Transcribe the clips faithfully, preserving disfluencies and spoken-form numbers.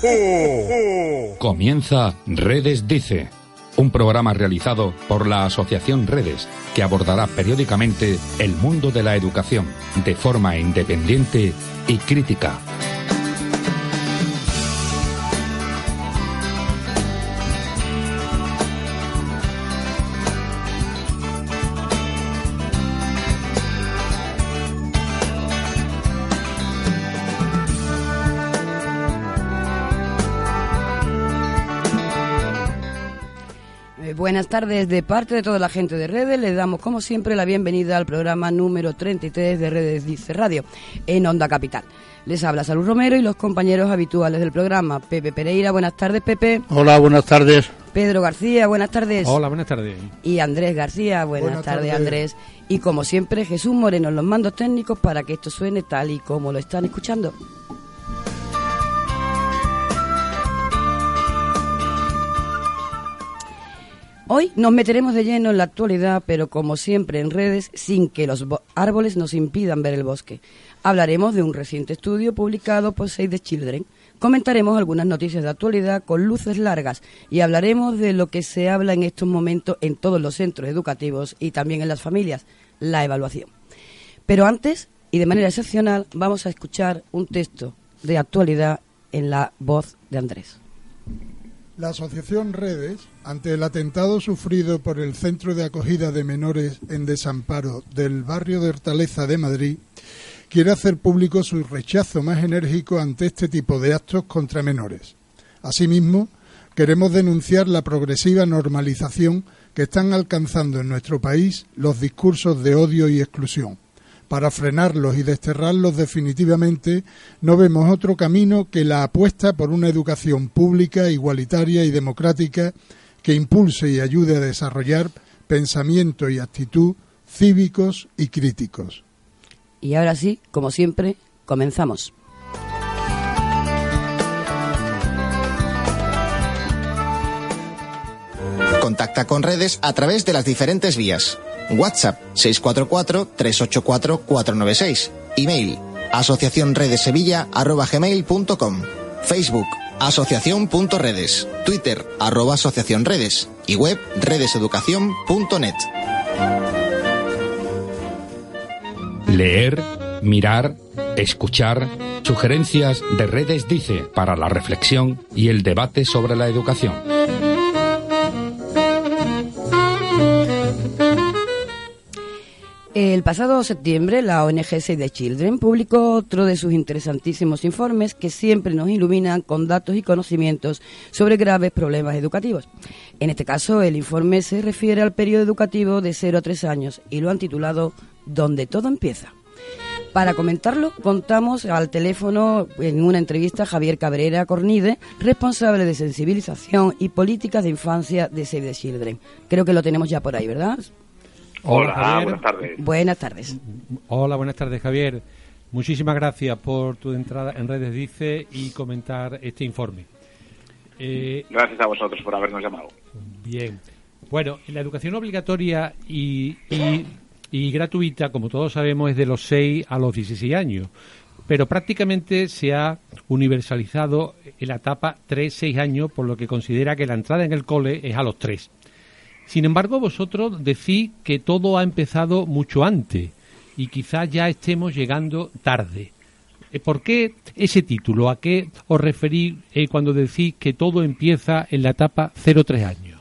Comienza Redes Dice, un programa realizado por la Asociación Redes, que abordará periódicamente el mundo de la educación de forma independiente y crítica. Buenas tardes, de parte de toda la gente de Redes, les damos como siempre la bienvenida al programa número treinta y tres de Redes Dice Radio, en Onda Capital. Les habla Salud Romero y los compañeros habituales del programa. Pepe Pereira, buenas tardes, Pepe. Hola, buenas tardes. Pedro García, buenas tardes. Hola, buenas tardes. Y Andrés García, buenas, buenas tardes, tardes, Andrés. Y como siempre, Jesús Moreno en los mandos técnicos para que esto suene tal y como lo están escuchando. Hoy nos meteremos de lleno en la actualidad, pero como siempre en redes, sin que los árboles nos impidan ver el bosque. Hablaremos de un reciente estudio publicado por Save the Children. Comentaremos algunas noticias de actualidad con luces largas y hablaremos de lo que se habla en estos momentos en todos los centros educativos y también en las familias, la evaluación. Pero antes, y de manera excepcional, vamos a escuchar un texto de actualidad en la voz de Andrés. La Asociación Redes, ante el atentado sufrido por el Centro de Acogida de Menores en Desamparo del barrio de Hortaleza de Madrid, quiere hacer público su rechazo más enérgico ante este tipo de actos contra menores. Asimismo, queremos denunciar la progresiva normalización que están alcanzando en nuestro país los discursos de odio y exclusión. Para frenarlos y desterrarlos definitivamente, no vemos otro camino que la apuesta por una educación pública, igualitaria y democrática que impulse y ayude a desarrollar pensamiento y actitud cívicos y críticos. Y ahora sí, como siempre, comenzamos. Contacta con Redes a través de las diferentes vías. WhatsApp seis cuatro cuatro, tres ocho cuatro, cuatro nueve seis. Email asociacionredesevilla arroba gmail punto com. Facebook asociación.redes. Twitter arroba asociacionredes. Y web redeseducación punto net. Leer, mirar, escuchar, sugerencias de Redes Dice para la reflexión y el debate sobre la educación. El pasado septiembre, la O N G Save the Children publicó otro de sus interesantísimos informes que siempre nos iluminan con datos y conocimientos sobre graves problemas educativos. En este caso, el informe se refiere al periodo educativo de cero a tres años y lo han titulado «Donde todo empieza». Para comentarlo, contamos al teléfono en una entrevista a Javier Cabrera Cornide, responsable de sensibilización y políticas de infancia de Save the Children. Creo que lo tenemos ya por ahí, ¿verdad? Hola, Hola buenas tardes. Buenas tardes. Hola, buenas tardes, Javier. Muchísimas gracias por tu entrada en Redes Dice y comentar este informe. Eh, gracias a vosotros por habernos llamado. Bien. Bueno, la educación obligatoria y, y, y gratuita, como todos sabemos, es de los seis a los dieciséis años, pero prácticamente se ha universalizado en la etapa tres seis años, por lo que considera que la entrada en el cole es a los tres. Sin embargo, vosotros decís que todo ha empezado mucho antes y quizás ya estemos llegando tarde. ¿Por qué ese título? ¿A qué os referís eh, cuando decís que todo empieza en la etapa cero tres años?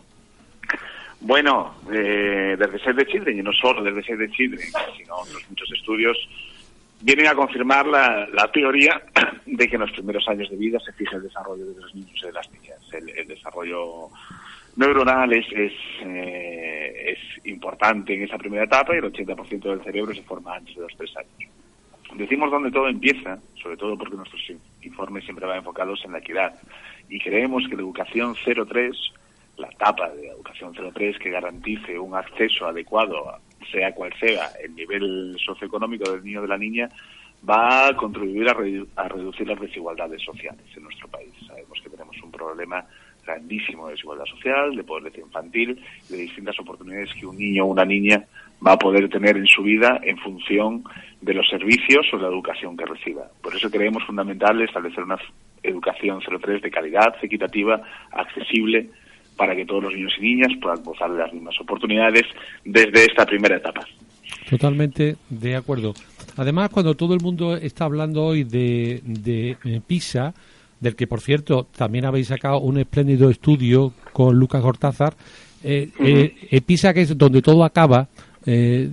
Bueno, eh, desde Save the Children, y no solo desde Save the Children, sino otros muchos estudios, vienen a confirmar la, la teoría de que en los primeros años de vida se fija el desarrollo de los niños y de las niñas. El, el desarrollo neuronal es, es, eh, es importante en esa primera etapa y el ochenta por ciento del cerebro se forma antes de los tres años. Decimos donde todo empieza, sobre todo porque nuestros informes siempre van enfocados en la equidad, y creemos que la educación cero tres, la etapa de educación cero tres que garantice un acceso adecuado, sea cual sea el nivel socioeconómico del niño o de la niña, va a contribuir a, redu- a reducir las desigualdades sociales en nuestro país. Sabemos que tenemos un problema grandísimo de desigualdad social, de pobreza infantil, de distintas oportunidades que un niño o una niña va a poder tener en su vida en función de los servicios o la educación que reciba. Por eso creemos fundamental establecer unas educación cero tres de calidad, equitativa, accesible, para que todos los niños y niñas puedan gozar de las mismas oportunidades desde esta primera etapa. Totalmente de acuerdo. Además, cuando todo el mundo está hablando hoy de, de PISA, del que, por cierto, también habéis sacado un espléndido estudio con Lucas Gortázar, eh, uh-huh. eh, PISA, que es donde todo acaba, eh,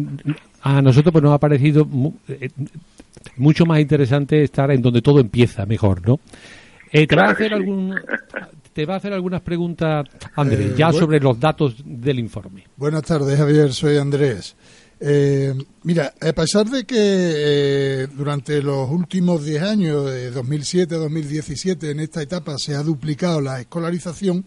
a nosotros pues nos ha parecido mu- eh, mucho más interesante estar en donde todo empieza mejor, ¿no? Eh, ¿te, va a hacer algún, ¿Te va a hacer algunas preguntas, Andrés, eh, ya bueno, sobre los datos del informe? Buenas tardes, Javier, soy Andrés. Eh, mira, a pesar de que eh, durante los últimos diez años, de dos mil siete a dos mil diecisiete, en esta etapa se ha duplicado la escolarización,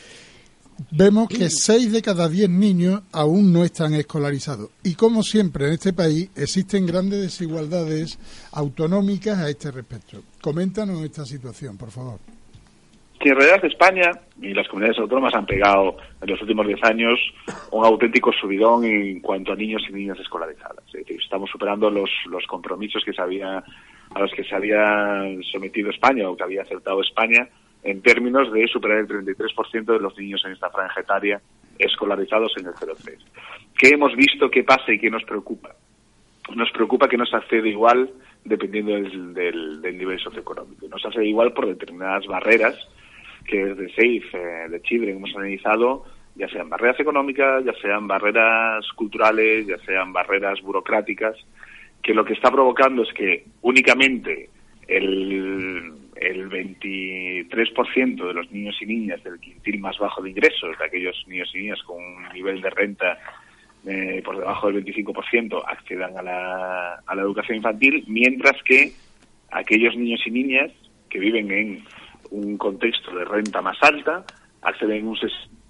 vemos que seis de cada diez niños aún no están escolarizados. Y como siempre en este país existen grandes desigualdades autonómicas a este respecto. Coméntanos esta situación, por favor. Que en realidad España y las comunidades autónomas han pegado en los últimos diez años un auténtico subidón en cuanto a niños y niñas escolarizadas. Es decir, estamos superando los, los compromisos que se había, a los que se había sometido España o que había aceptado España en términos de superar el treinta y tres por ciento de los niños en esta franja etaria escolarizados en el cero tres. ¿Qué hemos visto? ¿Qué pasa y qué nos preocupa? Nos preocupa que no se accede igual dependiendo del, del, del nivel socioeconómico. No se accede igual por determinadas barreras que desde SAFE, eh, de Children, hemos analizado, ya sean barreras económicas, ya sean barreras culturales, ya sean barreras burocráticas, que lo que está provocando es que únicamente el, el veintitrés por ciento de los niños y niñas del quintil más bajo de ingresos, de aquellos niños y niñas con un nivel de renta eh, por debajo del veinticinco por ciento, accedan a la, a la educación infantil, mientras que aquellos niños y niñas que viven en un contexto de renta más alta acceden a un ses...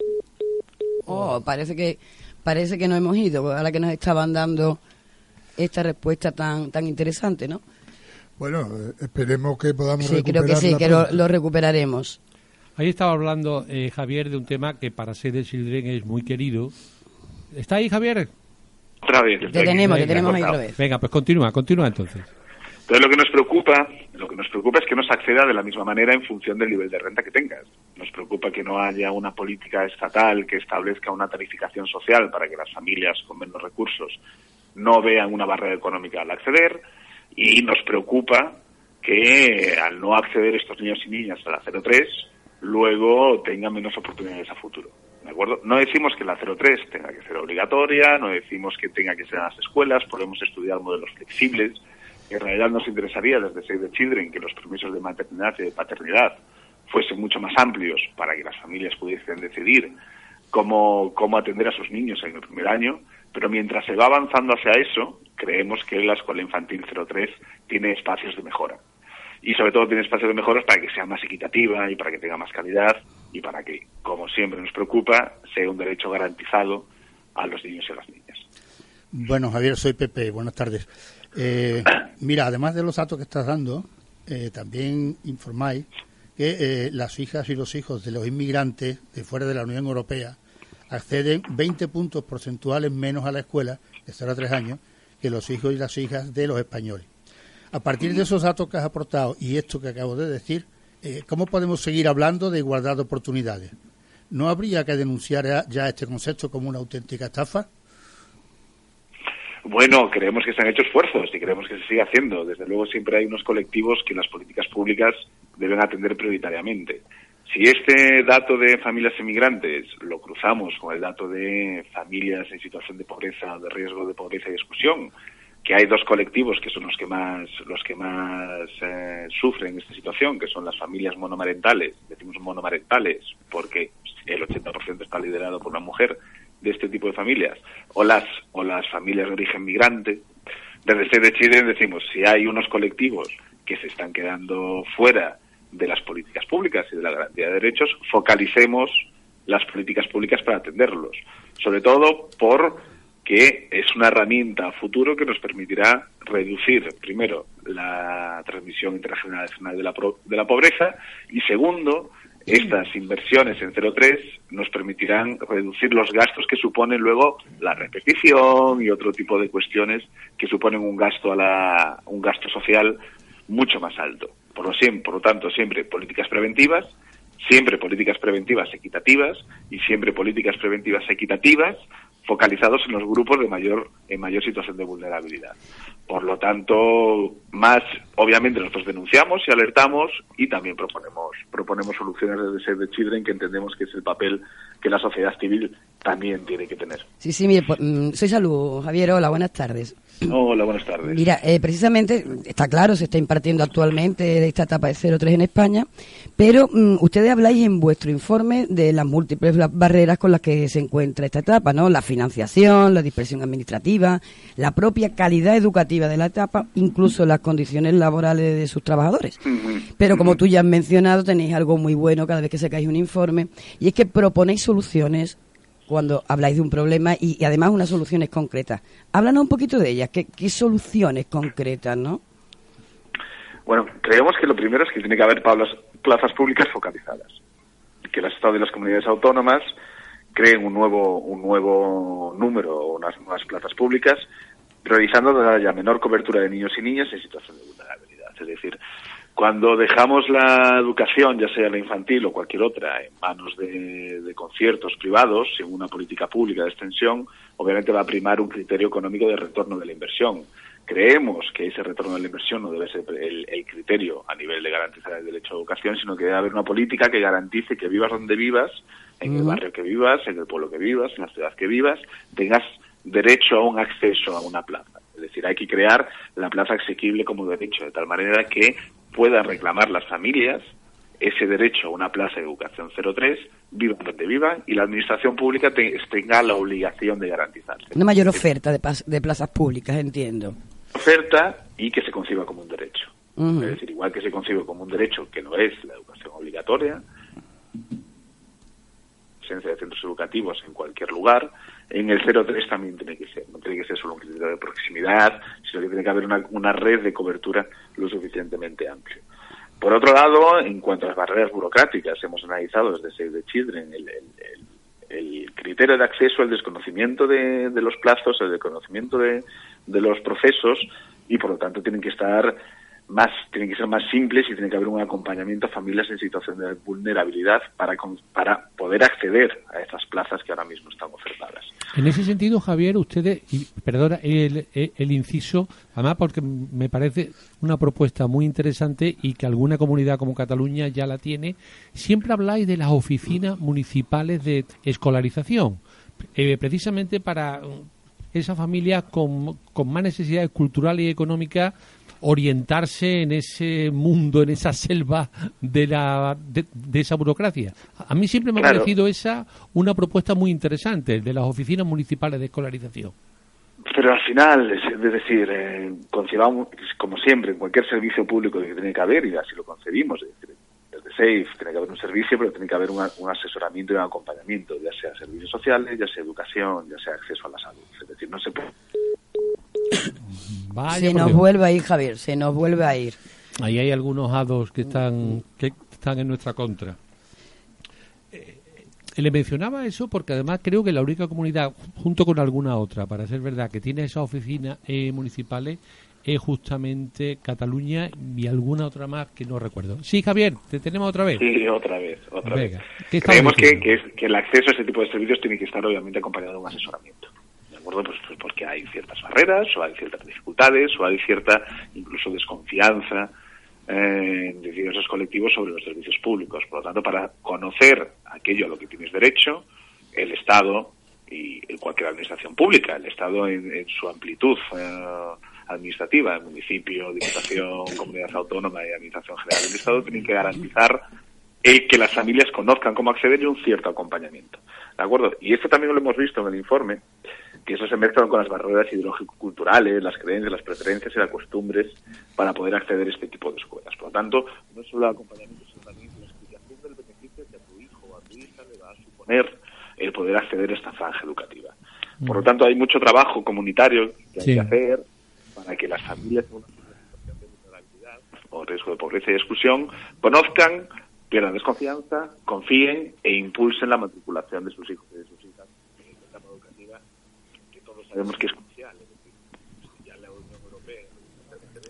Oh, parece que parece que no hemos ido, ahora que nos estaban dando esta respuesta tan tan interesante, ¿no? Bueno, esperemos que podamos sí, recuperar. Sí, creo que sí, que lo, lo recuperaremos. Ahí estaba hablando eh, Javier de un tema que para Save the Children es muy querido. ¿Está ahí, Javier? Otra vez. Te tenemos, te tenemos ahí otra vez. Venga, pues continúa, continúa entonces. Entonces lo que nos preocupa, lo que nos preocupa es que no se acceda de la misma manera en función del nivel de renta que tengas. Nos preocupa que no haya una política estatal que establezca una tarificación social para que las familias con menos recursos no vean una barrera económica al acceder, y nos preocupa que al no acceder estos niños y niñas a la cero tres, luego tengan menos oportunidades a futuro. ¿De acuerdo? No decimos que la cero tres tenga que ser obligatoria, no decimos que tenga que ser en las escuelas, podemos estudiar modelos flexibles. En realidad nos interesaría desde Save the Children que los permisos de maternidad y de paternidad fuesen mucho más amplios para que las familias pudiesen decidir cómo, cómo atender a sus niños en el primer año, pero mientras se va avanzando hacia eso, creemos que la escuela infantil cero tres tiene espacios de mejora. Y sobre todo tiene espacios de mejora para que sea más equitativa y para que tenga más calidad y para que, como siempre nos preocupa, sea un derecho garantizado a los niños y a las niñas. Bueno, Javier, soy Pepe. Buenas tardes. Eh, mira, además de los datos que estás dando, eh, también informáis que eh, las hijas y los hijos de los inmigrantes de fuera de la Unión Europea acceden veinte puntos porcentuales menos a la escuela de cero a tres años que los hijos y las hijas de los españoles. A partir de esos datos que has aportado y esto que acabo de decir, eh, ¿cómo podemos seguir hablando de igualdad de oportunidades? ¿No habría que denunciar ya este concepto como una auténtica estafa? Bueno, creemos que se han hecho esfuerzos y creemos que se sigue haciendo. Desde luego siempre hay unos colectivos que las políticas públicas deben atender prioritariamente. Si este dato de familias inmigrantes lo cruzamos con el dato de familias en situación de pobreza, de riesgo de pobreza y exclusión, que hay dos colectivos que son los que más los que más eh, sufren esta situación, que son las familias monomarentales. Decimos monomarentales porque el ochenta por ciento está liderado por una mujer de este tipo de familias, o las o las familias de origen migrante. Desde Save the Children decimos, si hay unos colectivos que se están quedando fuera de las políticas públicas y de la garantía de derechos, focalicemos las políticas públicas para atenderlos, sobre todo porque es una herramienta a futuro que nos permitirá reducir, primero, la transmisión intergeneracional de la, de la pobreza, y segundo, estas inversiones en cero tres nos permitirán reducir los gastos que suponen luego la repetición y otro tipo de cuestiones que suponen un gasto a la un gasto social mucho más alto. Por lo, por lo tanto, siempre políticas preventivas, siempre políticas preventivas equitativas y siempre políticas preventivas equitativas focalizados en los grupos de mayor en mayor situación de vulnerabilidad. Por lo tanto, más obviamente nosotros denunciamos y alertamos y también proponemos proponemos soluciones desde Save the Children, que entendemos que es el papel que la sociedad civil también tiene que tener. Sí, sí, mire, pues, soy Salud, Javier, hola, buenas tardes. Hola, buenas tardes. Mira, eh, precisamente, está claro, se está impartiendo actualmente esta etapa de cero tres en España, pero um, ustedes habláis en vuestro informe de las múltiples barreras con las que se encuentra esta etapa, ¿no? La financiación, la dispersión administrativa, la propia calidad educativa de la etapa, incluso las condiciones laborales de sus trabajadores. Pero como tú ya has mencionado, tenéis algo muy bueno cada vez que sacáis un informe, y es que proponéis soluciones cuando habláis de un problema y, y además unas soluciones concretas. Háblanos un poquito de ellas. ¿Qué, qué soluciones concretas, no? Bueno, creemos que lo primero es que tiene que haber plazas, plazas públicas focalizadas. Que el Estado y las comunidades autónomas creen un nuevo un nuevo número, unas nuevas plazas públicas, priorizando la menor cobertura de niños y niñas en situación de vulnerabilidad. Es decir, cuando dejamos la educación, ya sea la infantil o cualquier otra, en manos de, de conciertos privados, sin una política pública de extensión, obviamente va a primar un criterio económico de retorno de la inversión. Creemos que ese retorno de la inversión no debe ser el, el criterio a nivel de garantizar el derecho a educación, sino que debe haber una política que garantice que vivas donde vivas, en uh-huh. el barrio que vivas, en el pueblo que vivas, en la ciudad que vivas, tengas derecho a un acceso a una plaza. Es decir, hay que crear la plaza asequible como derecho, de tal manera que puedan reclamar las familias ese derecho a una plaza de educación cero tres, vivan donde vivan, y la administración pública te, tenga la obligación de garantizarse. Una mayor oferta de, de plazas públicas, entiendo. Oferta y que se conciba como un derecho. Uh-huh. Es decir, igual que se concibe como un derecho, que no es la educación obligatoria, presencia de centros educativos en cualquier lugar, en el cero tres también tiene que ser. No tiene que ser solo un criterio de proximidad, sino que tiene que haber una, una red de cobertura lo suficientemente amplia. Por otro lado, en cuanto a las barreras burocráticas, hemos analizado desde Save the Children el, el, el, el criterio de acceso, el desconocimiento de, de los plazos, el desconocimiento de, de los procesos, y por lo tanto tienen que estar más, tienen que ser más simples y tiene que haber un acompañamiento a familias en situación de vulnerabilidad para, para poder acceder a estas plazas que ahora mismo están ofertadas. En ese sentido, Javier, ustedes, y perdona el, el, el inciso, además porque me parece una propuesta muy interesante y que alguna comunidad como Cataluña ya la tiene, siempre habláis de las oficinas municipales de escolarización, eh, precisamente para esas familias con, con más necesidades culturales y económicas orientarse en ese mundo, en esa selva de la de, de esa burocracia. A mí siempre me claro. ha parecido esa una propuesta muy interesante, de las oficinas municipales de escolarización. Pero al final, es decir, eh, concebamos, como siempre, en cualquier servicio público que tiene que haber, y así lo concebimos, es decir, desde SAFE tiene que haber un servicio, pero tiene que haber una, un asesoramiento y un acompañamiento, ya sea servicios sociales, ya sea educación, ya sea acceso a la salud. Es decir, no se puede... Vaya, se nos Dios. vuelve a ir, Javier, se nos vuelve a ir. Ahí hay algunos hados que están que están en nuestra contra. Eh, le mencionaba eso porque además creo que la única comunidad, junto con alguna otra, para ser verdad, que tiene esas oficinas eh, municipales es justamente Cataluña y alguna otra más que no recuerdo. Sí, Javier, ¿te tenemos otra vez? Sí, otra vez, otra Venga, vez. Creemos que, que, es, que el acceso a este tipo de servicios tiene que estar obviamente acompañado de un asesoramiento. ¿De acuerdo? Pues, pues porque hay ciertas barreras, o hay ciertas dificultades, o hay cierta incluso desconfianza eh, de diversos colectivos sobre los servicios públicos. Por lo tanto, para conocer aquello a lo que tienes derecho, el Estado y cualquier administración pública, el Estado en, en su amplitud eh, administrativa, el municipio, diputación, comunidad autónoma y administración general del Estado, tienen que garantizar el que las familias conozcan cómo acceder y un cierto acompañamiento. ¿De acuerdo? Y esto también lo hemos visto en el informe, que eso se mezcla con las barreras ideológico-culturales, las creencias, las preferencias y las costumbres para poder acceder a este tipo de escuelas. Por lo tanto, no es solo el acompañamiento, sino también la explicación del beneficio que a tu hijo o a tu hija le va a suponer el poder acceder a esta franja educativa. Por lo tanto, hay mucho trabajo comunitario que hay sí. que hacer para que las familias con una situación de vulnerabilidad o riesgo de pobreza y exclusión conozcan, pierdan desconfianza, confíen e impulsen la matriculación de sus hijos y de sus hijas en esta etapa educativa que todos sabemos que es crucial. Es decir, ya la Unión Europea...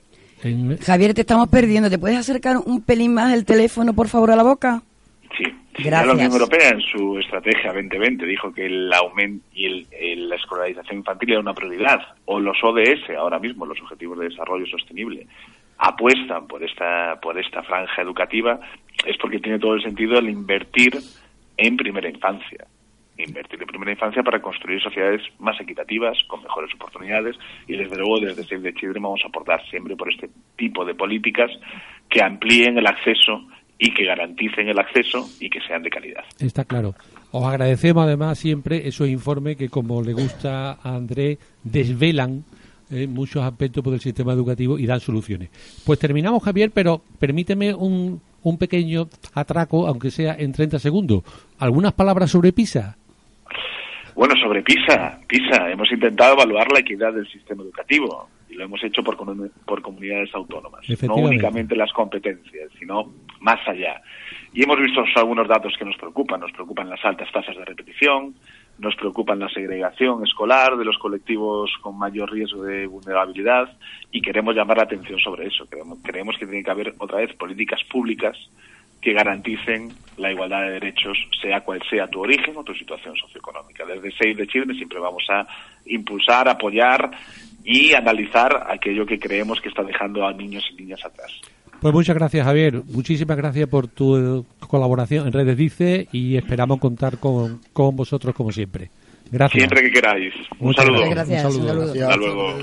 En... Javier, te estamos perdiendo. ¿Te puedes acercar un pelín más el teléfono, por favor, a la boca? Sí. Gracias. Ya la Unión Europea en su estrategia veinte veinte dijo que el aumento y el, el, la escolarización infantil era una prioridad, o los O D S, ahora mismo los Objetivos de Desarrollo Sostenible, apuestan por esta por esta franja educativa, es porque tiene todo el sentido el invertir en primera infancia. Invertir en primera infancia para construir sociedades más equitativas, con mejores oportunidades, y desde luego desde Save the Children vamos a aportar siempre por este tipo de políticas que amplíen el acceso y que garanticen el acceso y que sean de calidad. Está claro. Os agradecemos además siempre esos informes que, como le gusta a Andrés, desvelan eh, muchos aspectos del sistema educativo y dan soluciones. Pues terminamos, Javier, pero permíteme un, un pequeño atraco, aunque sea en treinta segundos. ¿Algunas palabras sobre PISA? Bueno, sobre PISA, PISA, hemos intentado evaluar la equidad del sistema educativo y lo hemos hecho por, por comunidades autónomas, no únicamente las competencias, sino más allá. Y hemos visto algunos datos que nos preocupan, nos preocupan las altas tasas de repetición, nos preocupan la segregación escolar de los colectivos con mayor riesgo de vulnerabilidad y queremos llamar la atención sobre eso. Creemos, creemos que tiene que haber otra vez políticas públicas que garanticen la igualdad de derechos, sea cual sea tu origen o tu situación socioeconómica. Desde Save the Children siempre vamos a impulsar, apoyar y analizar aquello que creemos que está dejando a niños y niñas atrás. Pues muchas gracias, Javier. Muchísimas gracias por tu colaboración en Redes Dice y esperamos contar con, con vosotros como siempre. Gracias. Siempre que queráis. Un muchas saludo. Gracias. Un saludo. Un saludo. Gracias. Hasta luego.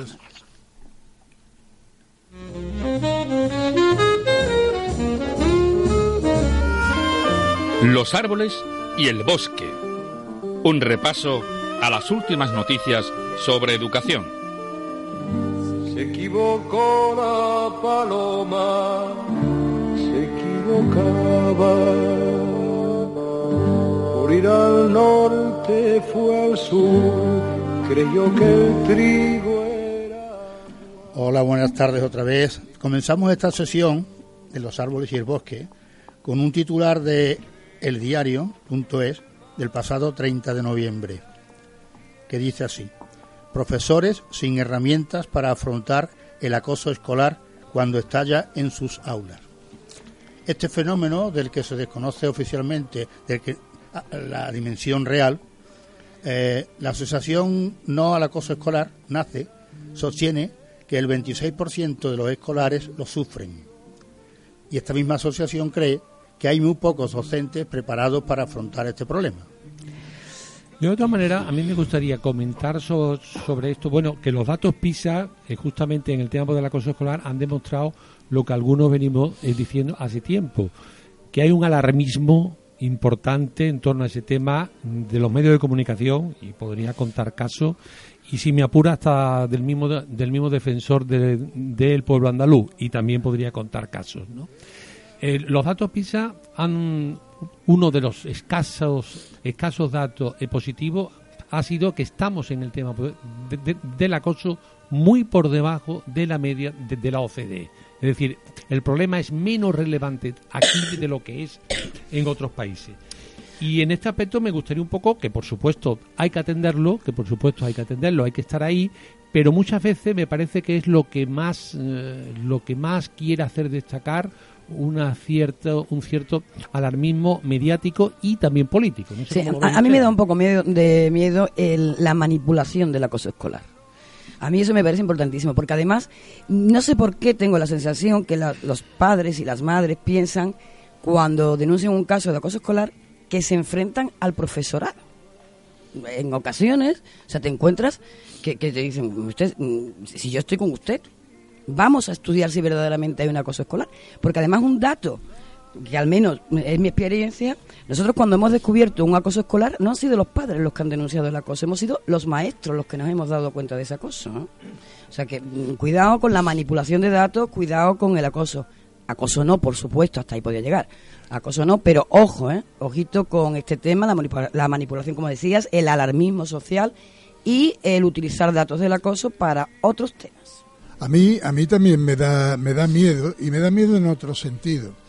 Los árboles y el bosque. Un repaso a las últimas noticias sobre educación. Se equivocó la paloma, se equivocaba. Por ir al norte fue al sur, creyó que el trigo era... Hola, buenas tardes otra vez. Comenzamos esta sesión de los árboles y el bosque con un titular de El Diario punto es del pasado treinta de noviembre, que dice así: profesores sin herramientas para afrontar el acoso escolar cuando estalla en sus aulas. Este fenómeno, del que se desconoce oficialmente del que, la dimensión real, eh, la Asociación No al Acoso Escolar, NACE, sostiene que el veintiséis por ciento de los escolares lo sufren. Y esta misma asociación cree que hay muy pocos docentes preparados para afrontar este problema. De otra manera, a mí me gustaría comentar so, sobre esto, bueno, que los datos PISA, eh, justamente en el tema del acoso escolar, han demostrado lo que algunos venimos eh, diciendo hace tiempo, que hay un alarmismo importante en torno a ese tema de los medios de comunicación, y podría contar casos, y si me apura hasta del mismo del mismo defensor de, del pueblo andaluz, y también podría contar casos, ¿no? Eh, los datos PISA han... Uno de los escasos escasos datos eh, positivos ha sido que estamos en el tema de, de, del acoso muy por debajo de la media de, de la O C D E. Es decir, el problema es menos relevante aquí de lo que es en otros países. Y en este aspecto me gustaría un poco que, por supuesto, hay que atenderlo, que por supuesto hay que atenderlo, hay que estar ahí, pero muchas veces me parece que es lo que más eh, lo que más quiere hacer destacar una cierto, un cierto alarmismo mediático y también político. No sé sí, a, a mí me da un poco miedo, de miedo el, la manipulación del acoso escolar. A mí eso me parece importantísimo, porque además, no sé por qué tengo la sensación que la, los padres y las madres piensan, cuando denuncian un caso de acoso escolar, que se enfrentan al profesorado. En ocasiones, o sea, te encuentras que, que te dicen, usted, si yo estoy con usted, vamos a estudiar si verdaderamente hay un acoso escolar, porque además un dato que al menos es mi experiencia, nosotros cuando hemos descubierto un acoso escolar no han sido los padres los que han denunciado el acoso, hemos sido los maestros los que nos hemos dado cuenta de ese acoso, ¿no? O sea que cuidado con la manipulación de datos, cuidado con el acoso. Acoso no, por supuesto, hasta ahí podía llegar. Acoso no, pero ojo, ¿eh? Ojito con este tema, la, manipula- la manipulación, como decías, el alarmismo social y el utilizar datos del acoso para otros temas. A mí, a mí también me da, me da miedo, y me da miedo en otro sentido.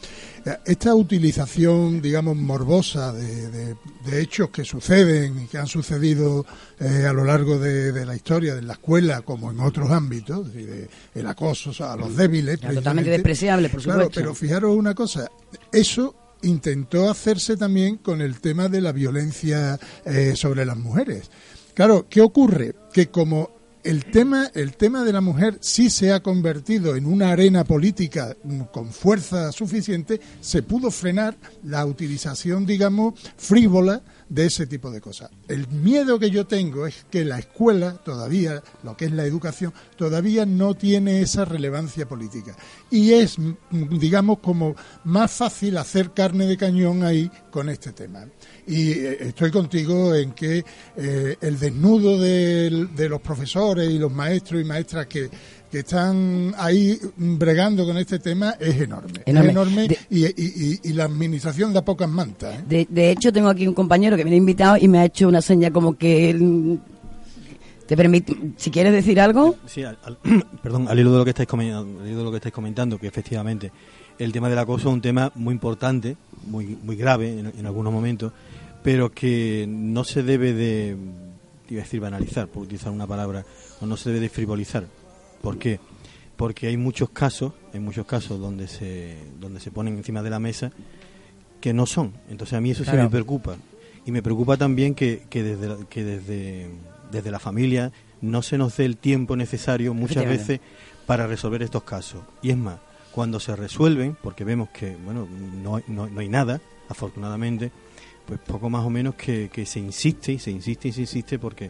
esta utilización, digamos, morbosa de, de, de hechos que suceden y que han sucedido eh, a lo largo de, de la historia, de la escuela como en otros ámbitos, de, de, el acoso a los débiles. Ya, totalmente despreciable, por supuesto. Claro, pero fijaros una cosa, eso intentó hacerse también con el tema de la violencia eh, sobre las mujeres. Claro, ¿qué ocurre? Que como el tema, el tema de la mujer sí se ha convertido en una arena política con fuerza suficiente, se pudo frenar la utilización, digamos, frívola de ese tipo de cosas. El miedo que yo tengo es que la escuela todavía, lo que es la educación, todavía no tiene esa relevancia política. Y es, digamos, como más fácil hacer carne de cañón ahí con este tema. Y estoy contigo en que eh, el desnudo de, de los profesores y los maestros y maestras que, que están ahí bregando con este tema es enorme. enorme. Es enorme de, y, y, y la administración da pocas mantas. ¿eh? De, de hecho, tengo aquí un compañero que me ha invitado y me ha hecho una seña como que... ¿Te permite, si quieres decir algo? Sí, al, al, perdón, al hilo de lo que estáis comentando, al hilo de lo que estáis comentando, que efectivamente el tema del acoso es un tema muy importante, muy muy grave en, en algunos momentos, pero que no se debe de, iba a decir banalizar, por utilizar una palabra, o no se debe de frivolizar. ¿Por qué? Porque hay muchos casos, hay muchos casos donde se donde se ponen encima de la mesa que no son. Entonces a mí eso claro. sí me preocupa. Y me preocupa también que, que desde que desde desde la familia no se nos dé el tiempo necesario muchas veces para resolver estos casos. Y es más, cuando se resuelven, porque vemos que bueno no, no, no hay nada, afortunadamente, pues poco más o menos que, que se insiste y se insiste y se insiste porque,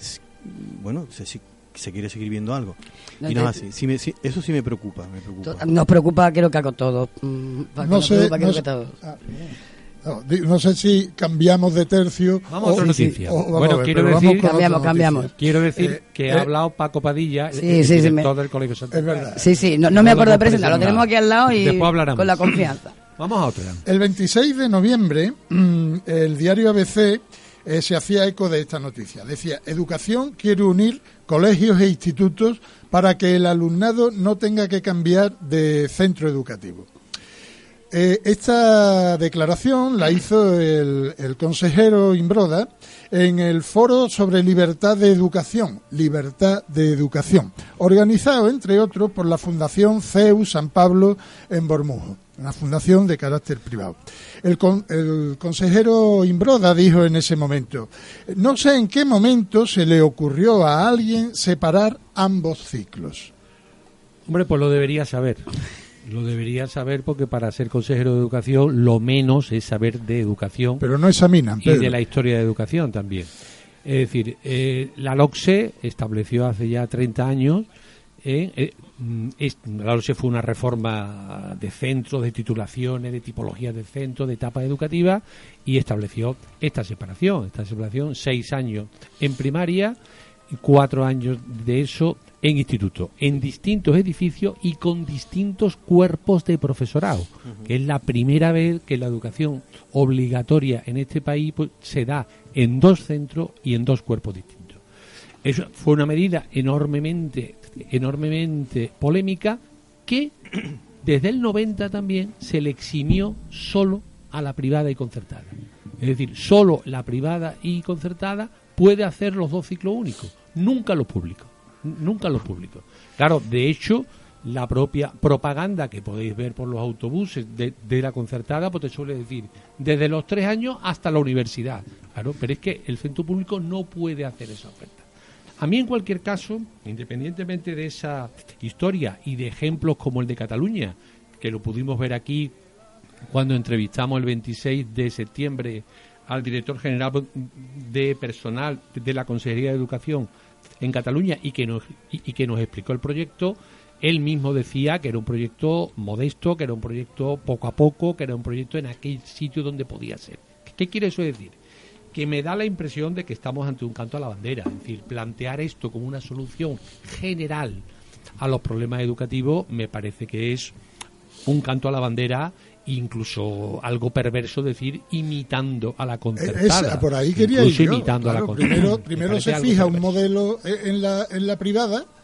bueno, se, se quiere seguir viendo algo. No, y no es así. Sí me, sí, eso sí me preocupa, me preocupa. Nos preocupa, creo que a todos. No sé, preocupa, no, sé todos. Ah, no, no sé si cambiamos de tercio. Vamos a otra noticia. O, o, bueno, ver, quiero decir, cambiamos, cambiamos. Quiero decir eh, que eh, ha hablado Paco Padilla, sí, el sí, director sí, del Colegio Santander. Es verdad. Sí, sí, no, no me acuerdo de presentar, lo tenemos aquí al lado y con la confianza. Vamos a otra. El veintiséis de noviembre, el diario A B C eh, se hacía eco de esta noticia. Decía, Educación quiere unir colegios e institutos para que el alumnado no tenga que cambiar de centro educativo. Eh, esta declaración la hizo el, el consejero Imbroda en el foro sobre libertad de educación, libertad de educación, organizado, entre otros, por la Fundación C E U San Pablo en Bormujo, una fundación de carácter privado. El, con, el consejero Imbroda dijo en ese momento, no sé en qué momento se le ocurrió a alguien separar ambos ciclos. Hombre, pues lo debería saber. Lo debería saber porque para ser consejero de educación lo menos es saber de educación. Pero no examinan, Pedro. Y de la historia de educación también. Es decir, eh, la LOCSE estableció hace ya treinta años, eh, eh, es, la LOCSE fue una reforma de centros, de titulaciones, de tipologías de centros, de etapas educativas, y estableció esta separación, esta separación, seis años en primaria y cuatro años de eso en instituto, en distintos edificios y con distintos cuerpos de profesorado, uh-huh. que es la primera vez que la educación obligatoria en este país pues, se da en dos centros y en dos cuerpos distintos. Eso fue una medida enormemente, enormemente polémica que desde el noventa también se le eximió solo a la privada y concertada. Es decir, solo la privada y concertada puede hacer los dos ciclos únicos, nunca los públicos. Nunca los públicos. Claro, de hecho, la propia propaganda que podéis ver por los autobuses de, de la concertada, pues te suele decir, desde los tres años hasta la universidad. Claro, pero es que el centro público no puede hacer esa oferta. A mí, en cualquier caso, independientemente de esa historia y de ejemplos como el de Cataluña, que lo pudimos ver aquí cuando entrevistamos el veintiséis de septiembre al director general de personal de la Consejería de Educación en Cataluña y que nos y, y que nos explicó el proyecto, él mismo decía que era un proyecto modesto, que era un proyecto poco a poco, que era un proyecto en aquel sitio donde podía ser. ¿Qué quiere eso decir? Que me da la impresión de que estamos ante un canto a la bandera, es decir, plantear esto como una solución general a los problemas educativos me parece que es un canto a la bandera, incluso algo perverso, decir, imitando a la concertada. Esa, por ahí quería ir yo. Imitando claro, a la concertada. Primero, primero se fija un modelo en la, en la privada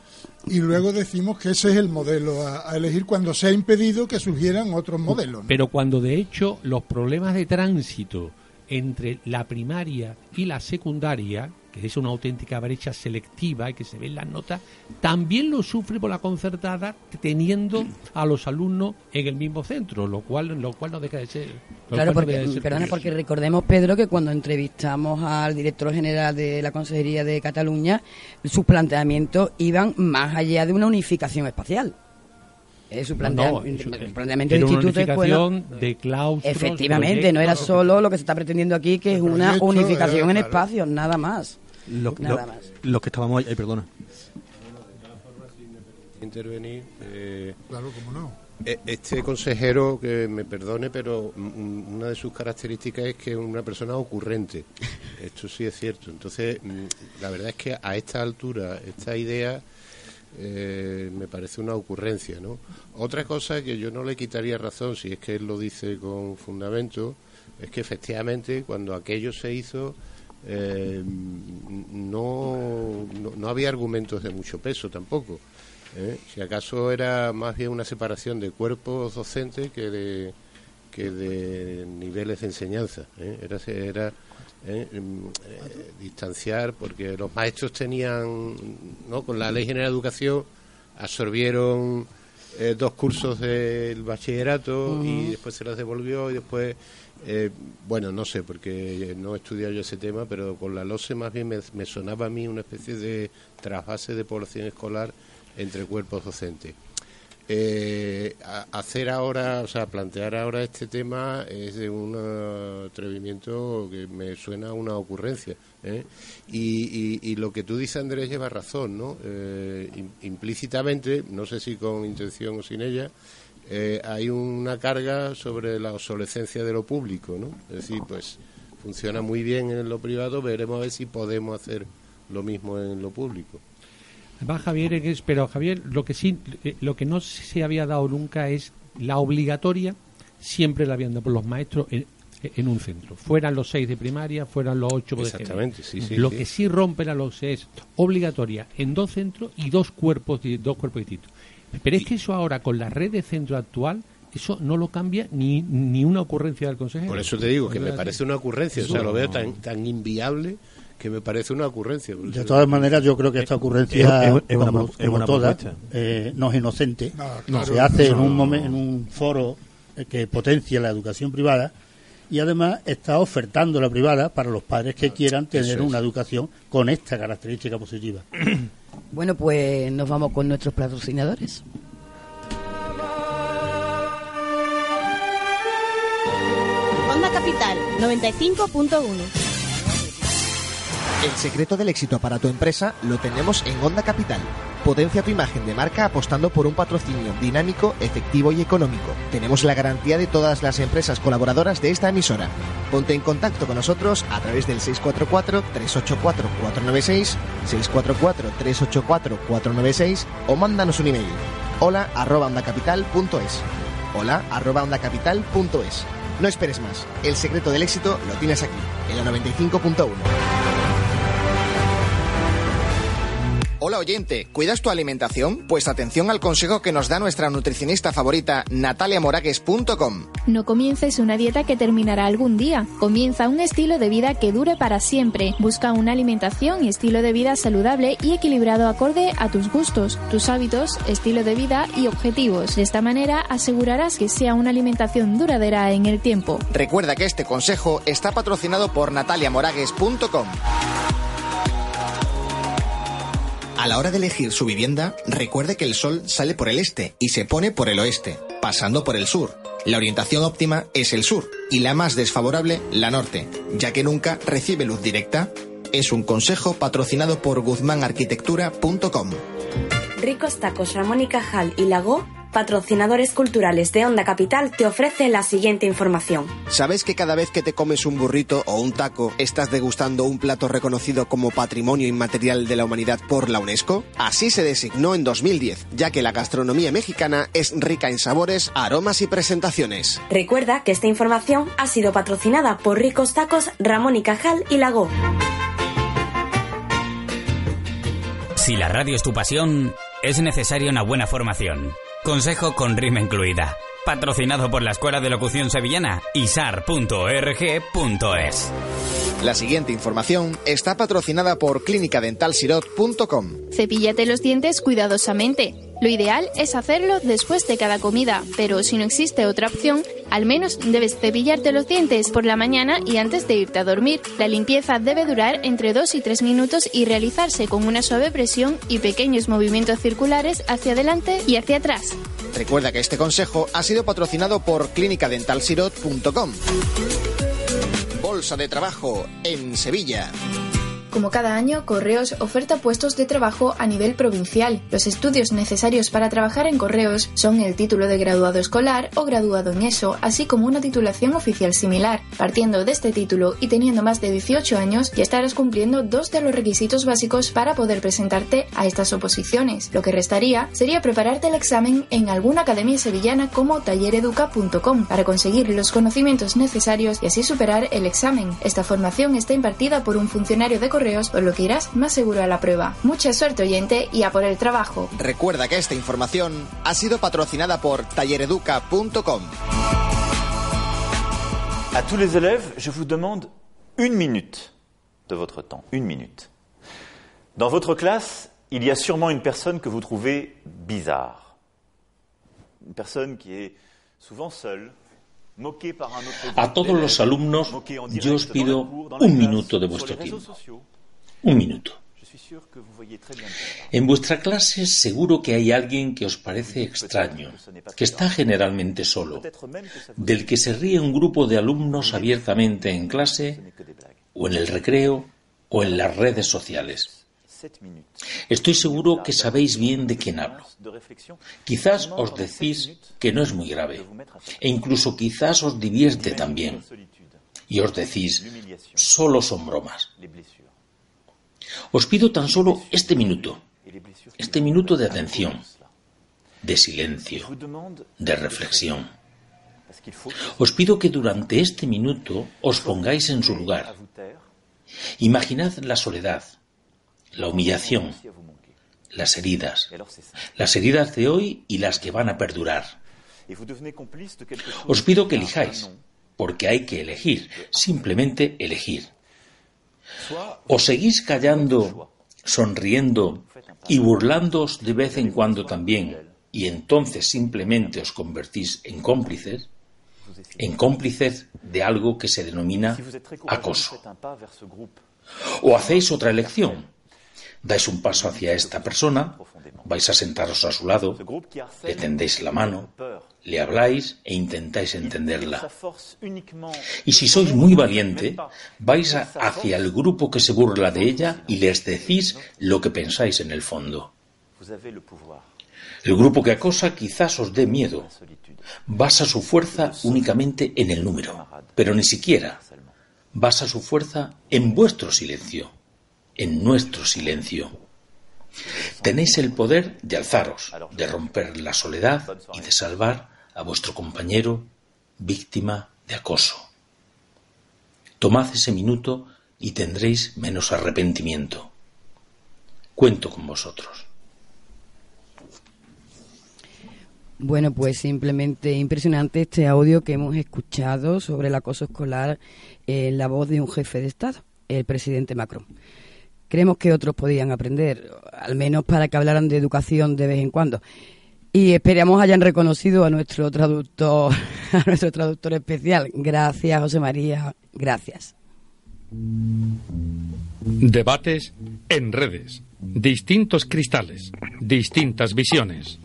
y luego decimos que ese es el modelo a, a elegir cuando se ha impedido que surgieran otros modelos, ¿no? Pero cuando de hecho los problemas de tránsito entre la primaria y la secundaria, que es una auténtica brecha selectiva y que se ve en las notas, también lo sufre por la concertada teniendo a los alumnos en el mismo centro, lo cual lo cual no deja de ser. Claro, porque, ser perdona, porque recordemos, Pedro, que cuando entrevistamos al director general de la Consejería de Cataluña, sus planteamientos iban más allá de una unificación espacial. Eh, su plantea no, no, el planteamiento del instituto de escuela de claustros, efectivamente, proyectos, no era solo lo que se está pretendiendo aquí, que es una unificación en espacios, nada más. Lo, nada lo, más. Los que estábamos ahí, perdona. Intervenir. Eh, claro, cómo no. Este consejero, que me perdone, pero una de sus características es que es una persona ocurrente. Esto sí es cierto. Entonces, la verdad es que a esta altura, esta idea eh, me parece una ocurrencia, ¿no? Otra cosa que yo no le quitaría razón, si es que él lo dice con fundamento, es que efectivamente cuando aquello se hizo eh, no, no, no había argumentos de mucho peso tampoco. ¿Eh? Si acaso era más bien una separación de cuerpos docentes que de que de niveles de enseñanza, ¿eh? era era eh, eh, distanciar, porque los maestros tenían, ¿no? Con la Ley General de Educación absorbieron eh, dos cursos del bachillerato uh-huh. y después se los devolvió y después eh, bueno, no sé, porque no he estudiado yo ese tema, pero con la LOSE más bien me, me sonaba a mí una especie de trasvase de población escolar entre cuerpos docentes. Eh, a, hacer ahora, o sea, plantear ahora este tema es de un atrevimiento que me suena a una ocurrencia, ¿eh? y, y, y lo que tú dices, Andrés, lleva razón, ¿no? Eh, implícitamente, no sé si con intención o sin ella, eh, hay una carga sobre la obsolescencia de lo público, ¿no? Es decir, pues funciona muy bien en lo privado, veremos a ver si podemos hacer lo mismo en lo público. Va, Javier, es, pero Javier, lo que sí, lo que no se había dado nunca es la obligatoria, siempre la habían dado por los maestros en, en un centro, fueran los seis de primaria, fueran los ocho de exactamente, sí, sí, lo sí. que sí rompe la LOSE es obligatoria en dos centros y dos cuerpos dos cuerpos distintos. Pero es que eso ahora con la red de centro actual, eso no lo cambia ni ni una ocurrencia del consejero. Por eso te digo que me parece una ocurrencia, o sea, lo veo tan tan inviable que me parece una ocurrencia. De todas maneras, yo creo que esta ocurrencia, es, es, es como, es como todas, eh, no es inocente. No, claro, se hace no, en un momento, en un foro que potencia la educación privada y además está ofertando la privada para los padres que quieran tener una educación con esta característica positiva. Bueno, pues nos vamos con nuestros patrocinadores. Onda Capital noventa y cinco punto uno. El secreto del éxito para tu empresa lo tenemos en Onda Capital. Potencia tu imagen de marca apostando por un patrocinio dinámico, efectivo y económico. Tenemos la garantía de todas las empresas colaboradoras de esta emisora. Ponte en contacto con nosotros a través del seis cuatro cuatro, tres ocho cuatro, cuatro nueve seis, seis cuatro cuatro, tres ocho cuatro, cuatro nueve seis o mándanos un email. Hola arroba ondacapital punto es. Hola arroba ondacapital punto es. No esperes más. El secreto del éxito lo tienes aquí, en la noventa y cinco punto uno. Hola oyente, ¿cuidas tu alimentación? Pues atención al consejo que nos da nuestra nutricionista favorita, natalia moragues punto com. No comiences una dieta que terminará algún día. Comienza un estilo de vida que dure para siempre. Busca una alimentación y estilo de vida saludable y equilibrado acorde a tus gustos, tus hábitos, estilo de vida y objetivos. De esta manera asegurarás que sea una alimentación duradera en el tiempo. Recuerda que este consejo está patrocinado por natalia moragues punto com. A la hora de elegir su vivienda, recuerde que el sol sale por el este y se pone por el oeste, pasando por el sur. La orientación óptima es el sur y la más desfavorable, la norte, ya que nunca recibe luz directa. Es un consejo patrocinado por guzmán arquitectura punto com. Ricos Tacos Ramón y Cajal y Lago, patrocinadores culturales de Onda Capital, te ofrece la siguiente información. ¿Sabes que cada vez que te comes un burrito o un taco, estás degustando un plato reconocido como Patrimonio Inmaterial de la Humanidad por la UNESCO? Así se designó en dos mil diez, ya que la gastronomía mexicana es rica en sabores, aromas y presentaciones. Recuerda que esta información ha sido patrocinada por Ricos Tacos Ramón y Cajal y Lago. Si la radio es tu pasión, es necesaria una buena formación. Consejo con rima incluida. Patrocinado por la Escuela de Locución Sevillana y s a r punto org punto es. La siguiente información está patrocinada por clínica dental sirot punto com. Cepíllate los dientes cuidadosamente. Lo ideal es hacerlo después de cada comida, pero si no existe otra opción, al menos debes cepillarte los dientes por la mañana y antes de irte a dormir. La limpieza debe durar entre dos y tres minutos y realizarse con una suave presión y pequeños movimientos circulares hacia adelante y hacia atrás. Recuerda que este consejo ha sido patrocinado por clínica dental sirot punto com. Bolsa de trabajo en Sevilla. Como cada año, Correos oferta puestos de trabajo a nivel provincial. Los estudios necesarios para trabajar en Correos son el título de graduado escolar o graduado en ESO, así como una titulación oficial similar. Partiendo de este título y teniendo más de dieciocho años, ya estarás cumpliendo dos de los requisitos básicos para poder presentarte a estas oposiciones. Lo que restaría sería prepararte el examen en alguna academia sevillana como taller educa punto com para conseguir los conocimientos necesarios y así superar el examen. Esta formación está impartida por un funcionario de Correos, por lo que irás más seguro a la prueba. Mucha suerte, oyente, y a por el trabajo. Recuerda que esta información ha sido patrocinada por taller educa punto com. A tous les élèves, je vous demande une minute de votre temps. Une minute. Dans votre classe, il y a sûrement une personne que vous trouvez bizarre. Une personne qui est souvent seule. A todos los alumnos, yo os pido un minuto de vuestro tiempo. Un minuto. En vuestra clase seguro que hay alguien que os parece extraño, que está generalmente solo, del que se ríe un grupo de alumnos abiertamente en clase, o en el recreo, o en las redes sociales. Estoy seguro que sabéis bien de quién hablo. Quizás os decís que no es muy grave, e incluso quizás os divierte también. Y os decís, solo son bromas. Os pido tan solo este minuto, este minuto de atención, de silencio, de reflexión. Os pido que durante este minuto os pongáis en su lugar. Imaginad la soledad, la humillación, las heridas, las heridas de hoy y las que van a perdurar. Os pido que elijáis, porque hay que elegir, simplemente elegir. O seguís callando, sonriendo y burlándoos de vez en cuando también, y entonces simplemente os convertís en cómplices, en cómplices de algo que se denomina acoso. O hacéis otra elección. Dais un paso hacia esta persona, vais a sentaros a su lado, le tendéis la mano, le habláis e intentáis entenderla. Y si sois muy valiente, vais a, hacia el grupo que se burla de ella y les decís lo que pensáis en el fondo. El grupo que acosa quizás os dé miedo. Basa su fuerza únicamente en el número, pero ni siquiera. Basa su fuerza en vuestro silencio. En nuestro silencio. Tenéis el poder de alzaros, de romper la soledad y de salvar a vuestro compañero víctima de acoso. Tomad ese minuto y tendréis menos arrepentimiento. Cuento con vosotros. Bueno, pues simplemente impresionante este audio que hemos escuchado sobre el acoso escolar en la voz de un jefe de Estado, el presidente Macron. Creemos que otros podían aprender, al menos para que hablaran de educación de vez en cuando. Y esperamos hayan reconocido a nuestro traductor, a nuestro traductor especial. Gracias, José María. Gracias. Debates en redes. Distintos cristales. Distintas visiones.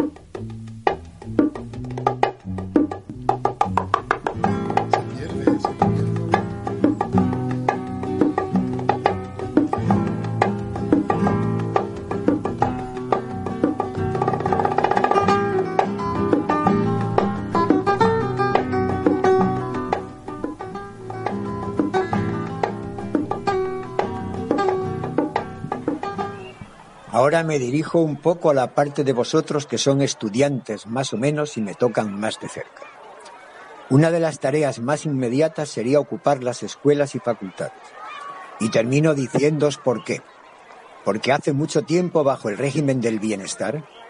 Ahora me dirijo un poco a la parte de vosotros que son estudiantes más o menos y me tocan más de cerca. Una de las tareas más inmediatas sería ocupar las escuelas y facultades. Y termino diciéndoos por qué. Porque hace mucho tiempo, bajo el régimen del bienestar,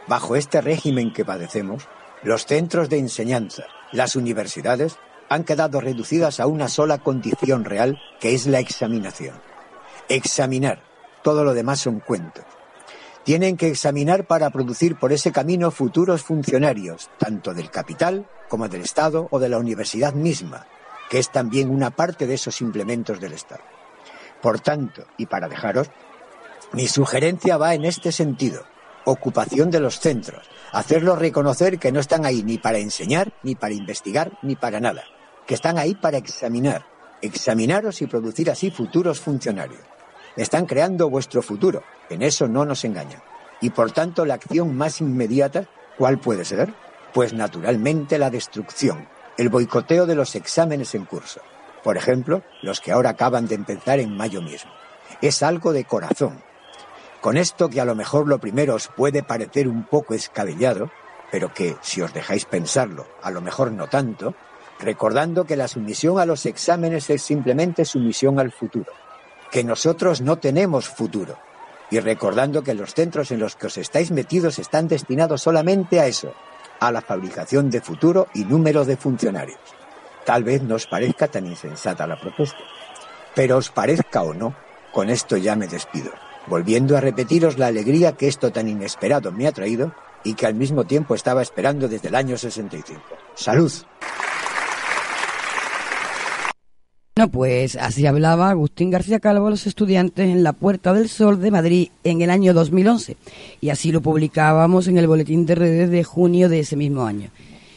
Bajo este régimen que padecemos, los centros de enseñanza, las universidades, han quedado reducidas a una sola condición real, que es la examinación. Examinar, todo lo demás son cuentos. Tienen que examinar para producir por ese camino futuros funcionarios, tanto del capital como del Estado o de la universidad misma, que es también una parte de esos implementos del Estado. Por tanto, y para dejaros, mi sugerencia va en este sentido: ocupación de los centros, hacerlos reconocer que no están ahí ni para enseñar, ni para investigar, ni para nada, que están ahí para examinar, examinaros y producir así futuros funcionarios. Están creando vuestro futuro, en eso no nos engañan. Y por tanto, la acción más inmediata, ¿cuál puede ser? Pues naturalmente la destrucción, el boicoteo de los exámenes en curso. Por ejemplo, los que ahora acaban de empezar en mayo mismo. Es algo de corazón. Con esto, que a lo mejor lo primero os puede parecer un poco escabellado, pero que, si os dejáis pensarlo, a lo mejor no tanto, recordando que la sumisión a los exámenes es simplemente sumisión al futuro, que nosotros no tenemos futuro, y recordando que los centros en los que os estáis metidos están destinados solamente a eso, a la fabricación de futuro y número de funcionarios. Tal vez no os parezca tan insensata la propuesta, pero os parezca o no, con esto ya me despido, volviendo a repetiros la alegría que esto tan inesperado me ha traído y que al mismo tiempo estaba esperando desde el año sesenta y cinco. ¡Salud! Bueno, pues así hablaba Agustín García Calvo a los estudiantes en la Puerta del Sol de Madrid en el año dos mil once, y así lo publicábamos en el Boletín de Redes de junio de ese mismo año.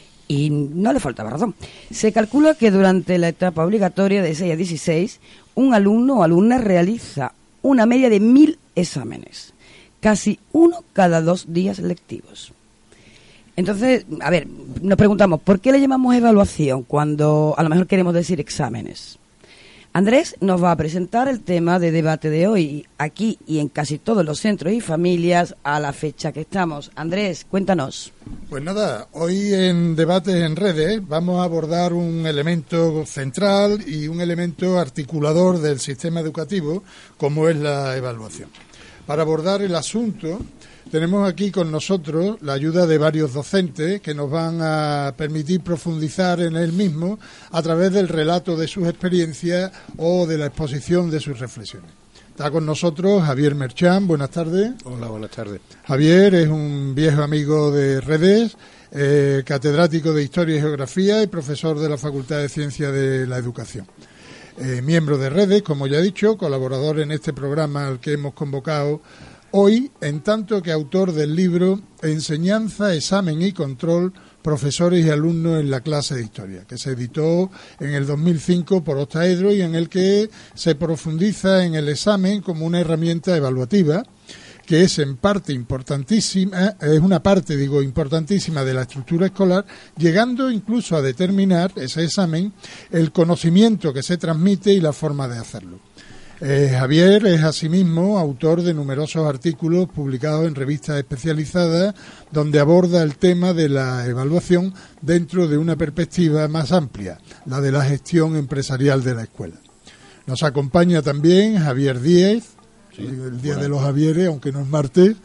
Y no le faltaba razón. Se calcula que durante la etapa obligatoria de seis a dieciséis, un alumno o alumna realiza una media de mil exámenes, casi uno cada dos días lectivos. Entonces, a ver, nos preguntamos, ¿por qué le llamamos evaluación cuando a lo mejor queremos decir exámenes? Andrés nos va a presentar el tema de debate de hoy, aquí y en casi todos los centros y familias a la fecha que estamos. Andrés, cuéntanos. Pues nada, hoy en Debates en Redes vamos a abordar un elemento central y un elemento articulador del sistema educativo, como es la evaluación. Para abordar el asunto, tenemos aquí con nosotros la ayuda de varios docentes que nos van a permitir profundizar en él mismo a través del relato de sus experiencias o de la exposición de sus reflexiones. Está con nosotros Javier Merchán. Buenas tardes. Hola, buenas tardes. Javier es un viejo amigo de Redes, eh, catedrático de Historia y Geografía y profesor de la Facultad de Ciencias de la Educación. Eh, miembro de Redes, como ya he dicho, colaborador en este programa al que hemos convocado hoy, en tanto que autor del libro Enseñanza, Examen y Control, profesores y alumnos en la clase de Historia, que se editó en el dos mil cinco por Octaedro y en el que se profundiza en el examen como una herramienta evaluativa, que es en parte importantísima, es una parte, digo, importantísima de la estructura escolar, llegando incluso a determinar ese examen, el conocimiento que se transmite y la forma de hacerlo. Eh, Javier es asimismo autor de numerosos artículos publicados en revistas especializadas donde aborda el tema de la evaluación dentro de una perspectiva más amplia, la de la gestión empresarial de la escuela. Nos acompaña también Javier Díez, sí, el día de los Javieres, aunque no es martes,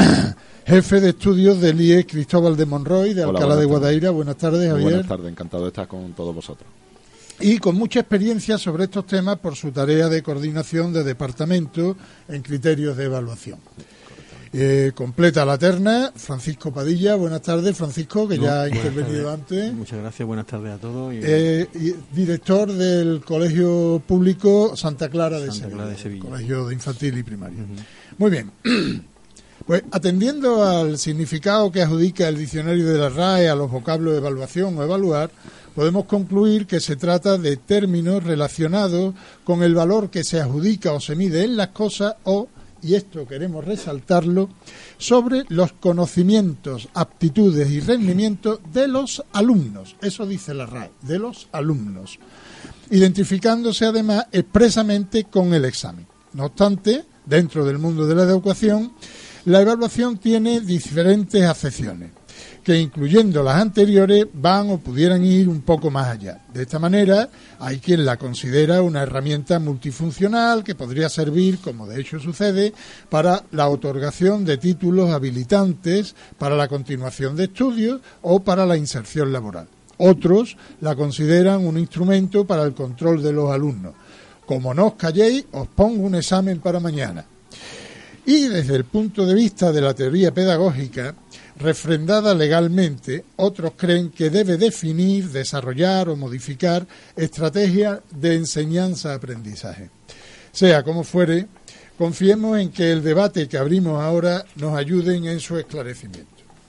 jefe de estudios del I E S Cristóbal de Monroy, de Alcalá de Guadaira. Buenas tardes, Javier. Buenas tardes, encantado de estar con todos vosotros. Y con mucha experiencia sobre estos temas por su tarea de coordinación de departamento en criterios de evaluación. Eh, completa la terna Francisco Padilla. Buenas tardes, Francisco, que no, ya ha intervenido tardes. antes. Muchas gracias, buenas tardes a todos. Y... Eh, y director del Colegio Público Santa Clara de, Santa Sevilla, Clara de Sevilla, Colegio de Infantil y Primario. Uh-huh. Muy bien. Pues atendiendo al significado que adjudica el diccionario de la R A E a los vocablos evaluación o evaluar, podemos concluir que se trata de términos relacionados con el valor que se adjudica o se mide en las cosas o, y esto queremos resaltarlo, sobre los conocimientos, aptitudes y rendimientos de los alumnos. Eso dice la R A E, de los alumnos, identificándose además expresamente con el examen. No obstante, dentro del mundo de la educación, la evaluación tiene diferentes acepciones que incluyendo las anteriores van o pudieran ir un poco más allá. De esta manera, hay quien la considera una herramienta multifuncional que podría servir, como de hecho sucede, para la otorgación de títulos habilitantes para la continuación de estudios o para la inserción laboral. Otros la consideran un instrumento para el control de los alumnos. Como no os calléis, os pongo un examen para mañana. Y desde el punto de vista de la teoría pedagógica, refrendada legalmente, otros creen que debe definir, desarrollar o modificar estrategias de enseñanza-aprendizaje. Sea como fuere, confiemos en que el debate que abrimos ahora nos ayuden en su esclarecimiento.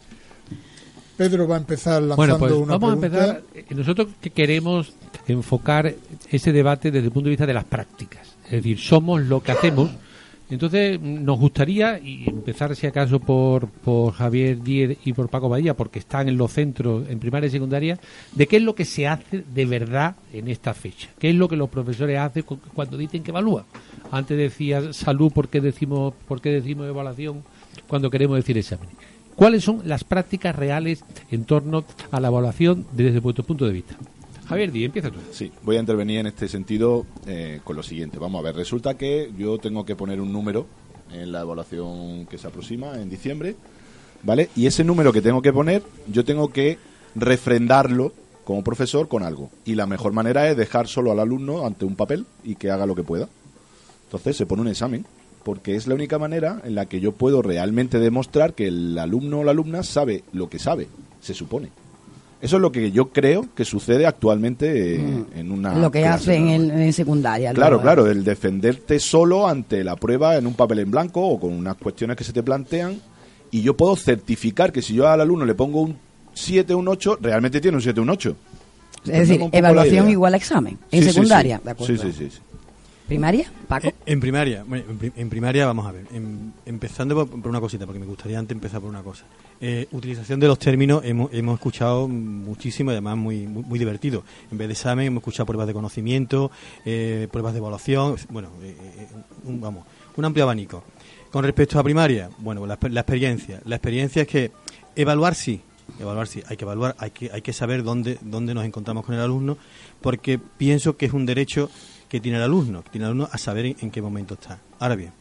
Pedro va a empezar lanzando bueno, pues una vamos pregunta. a empezar. Nosotros que queremos enfocar ese debate desde el punto de vista de las prácticas. Es decir, somos lo que hacemos. Entonces, nos gustaría, y empezar si acaso por, por Javier Díez y por Paco Badía, porque están en los centros, en primaria y secundaria, de qué es lo que se hace de verdad en esta fecha. ¿Qué es lo que los profesores hacen cuando dicen que evalúan? Antes decías salud, ¿por qué decimos, por qué decimos evaluación cuando queremos decir examen? ¿Cuáles son las prácticas reales en torno a la evaluación desde vuestro punto de vista? Javier Díez, empieza tú. Sí, voy a intervenir en este sentido eh, con lo siguiente. Vamos a ver, resulta que yo tengo que poner un número en la evaluación que se aproxima en diciembre, ¿vale? Y ese número que tengo que poner, yo tengo que refrendarlo como profesor con algo. Y la mejor manera es dejar solo al alumno ante un papel y que haga lo que pueda. Entonces se pone un examen, porque es la única manera en la que yo puedo realmente demostrar que el alumno o la alumna sabe lo que sabe, se supone. Eso es lo que yo creo que sucede actualmente mm. en una Lo que clase, hacen ¿no? en, en secundaria. Claro, luego, claro, el defenderte solo ante la prueba en un papel en blanco o con unas cuestiones que se te plantean, y yo puedo certificar que si yo al alumno le pongo un siete, un ocho, realmente tiene un siete, un ocho. Es decir, evaluación igual a examen, en sí, secundaria. Sí, sí. ¿De acuerdo? Sí, sí, sí, sí. ¿Primaria, Paco? En, en primaria, bueno, en, en primaria vamos a ver, en, empezando por, por una cosita, porque me gustaría antes empezar por una cosa. Eh, utilización de los términos hemos, hemos escuchado muchísimo y además muy, muy, muy divertido. En vez de examen hemos escuchado pruebas de conocimiento, eh, pruebas de evaluación, bueno, eh, un, vamos, un amplio abanico. Con respecto a primaria, bueno, la, la experiencia. La experiencia es que evaluar sí, evaluar sí, hay que evaluar, hay que, hay que saber dónde, dónde nos encontramos con el alumno, porque pienso que es un derecho que tiene el alumno, que tiene el alumno a saber en, en qué momento está. Ahora bien,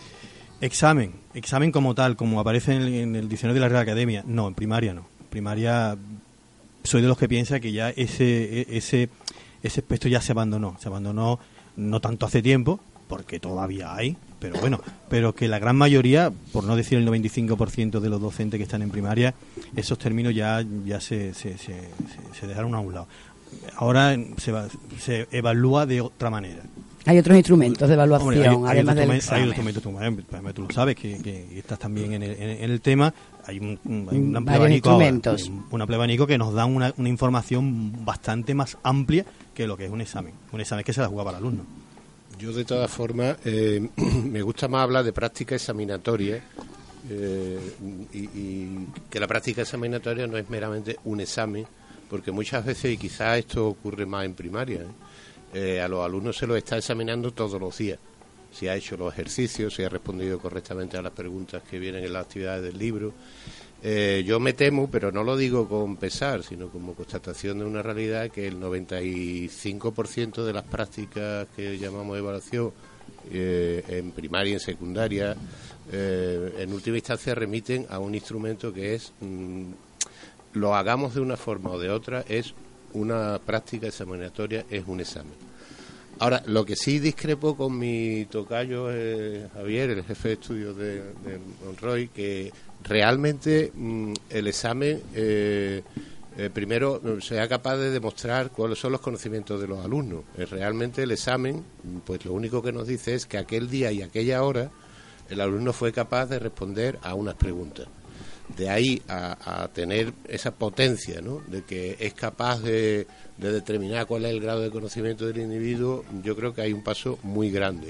examen, examen como tal, como aparece en el, en el diccionario de la Real Academia, no, en primaria no. En primaria soy de los que piensa que ya ese ese ese aspecto ya se abandonó, se abandonó no tanto hace tiempo, porque todavía hay, pero bueno, pero que la gran mayoría, por no decir el noventa y cinco por ciento de los docentes que están en primaria, esos términos ya ya se se, se, se, se dejaron a un lado. Ahora se, va, se evalúa de otra manera. Hay otros instrumentos de evaluación, Hombre, hay, además hay del examen. Hay examen. instrumentos, tú, tú lo sabes, que, que estás también en el, en, en el tema. Hay un, un, hay un amplio Varios abanico instrumentos. ahora, un amplio abanico que nos dan una, una información bastante más amplia que lo que es un examen. Un examen que se la juega para el alumno. Yo, de todas formas, eh, me gusta más hablar de práctica examinatoria eh, y, y que la práctica examinatoria no es meramente un examen, porque muchas veces, y quizás esto ocurre más en primaria, ¿eh? Eh, a los alumnos se los está examinando todos los días. Si ha hecho los ejercicios, si ha respondido correctamente a las preguntas que vienen en las actividades del libro. Eh, yo me temo, pero no lo digo con pesar, sino como constatación de una realidad, que el noventa y cinco por ciento de las prácticas que llamamos evaluación eh, en primaria y en secundaria, eh, en última instancia remiten a un instrumento que es... Mmm, lo hagamos de una forma o de otra, es una práctica examinatoria, es un examen. Ahora, lo que sí discrepo con mi tocayo eh, Javier, el jefe de estudios de, de Monroy, que realmente mmm, el examen eh, eh, primero sea capaz de demostrar cuáles son los conocimientos de los alumnos. Eh, realmente el examen, pues lo único que nos dice es que aquel día y aquella hora el alumno fue capaz de responder a unas preguntas. De ahí a, a tener esa potencia, ¿no?, de que es capaz de, de determinar cuál es el grado de conocimiento del individuo, yo creo que hay un paso muy grande.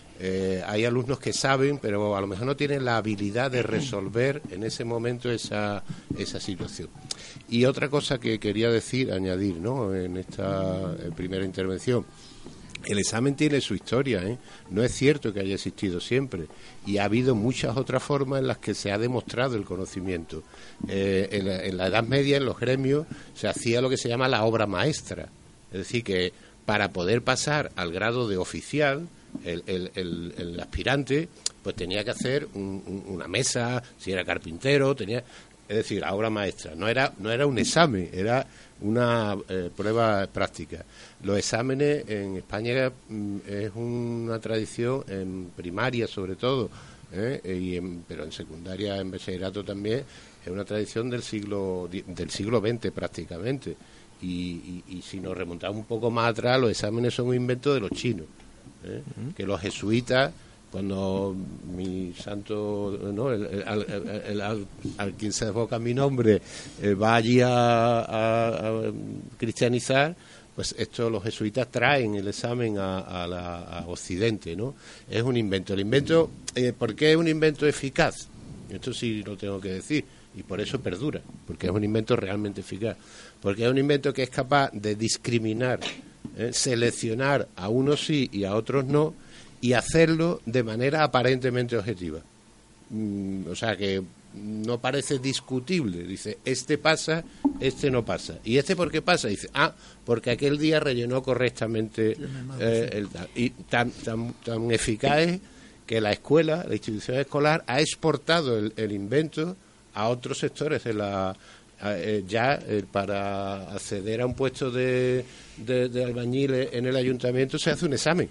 Eh, hay alumnos que saben, pero a lo mejor no tienen la habilidad de resolver en ese momento esa, esa situación. Y otra cosa que quería decir, añadir, ¿no?, en esta primera intervención, El examen tiene su historia, ¿eh? No es cierto que haya existido siempre, y ha habido muchas otras formas en las que se ha demostrado el conocimiento. Eh, en, la, en la Edad Media, en los gremios, se hacía lo que se llama la obra maestra, es decir, que para poder pasar al grado de oficial, el, el, el, el aspirante pues tenía que hacer un, un, una mesa, si era carpintero, tenía... Es decir, la obra maestra. No era, no era un examen, era una eh, prueba práctica. Los exámenes en España mm, es una tradición en primaria sobre todo, ¿eh? y en, pero en secundaria, en bachillerato también, es una tradición del siglo del siglo veinte prácticamente. Y, y, y si nos remontamos un poco más atrás, los exámenes son un invento de los chinos, ¿eh? Uh-huh. Que los jesuitas, cuando mi santo, ¿no? el, el, el, el, el, al, al quien se evoca mi nombre, eh, va allí a, a, a cristianizar, pues esto los jesuitas traen el examen a, a, la, a Occidente, ¿no? Es un invento. El invento, eh, ¿por qué es un invento eficaz? Esto sí lo tengo que decir, y por eso perdura, porque es un invento realmente eficaz. Porque es un invento que es capaz de discriminar, eh, seleccionar a unos sí y a otros no, y hacerlo de manera aparentemente objetiva. Mm, o sea que no parece discutible. Dice, este pasa, este no pasa. ¿Y este por qué pasa? Dice, ah, porque aquel día rellenó correctamente eh, el tal. Y tan, tan, tan eficaz es que la escuela, la institución escolar, ha exportado el, el invento a otros sectores de la... Eh, ya eh, para acceder a un puesto de, de, de albañil en el ayuntamiento se hace un examen.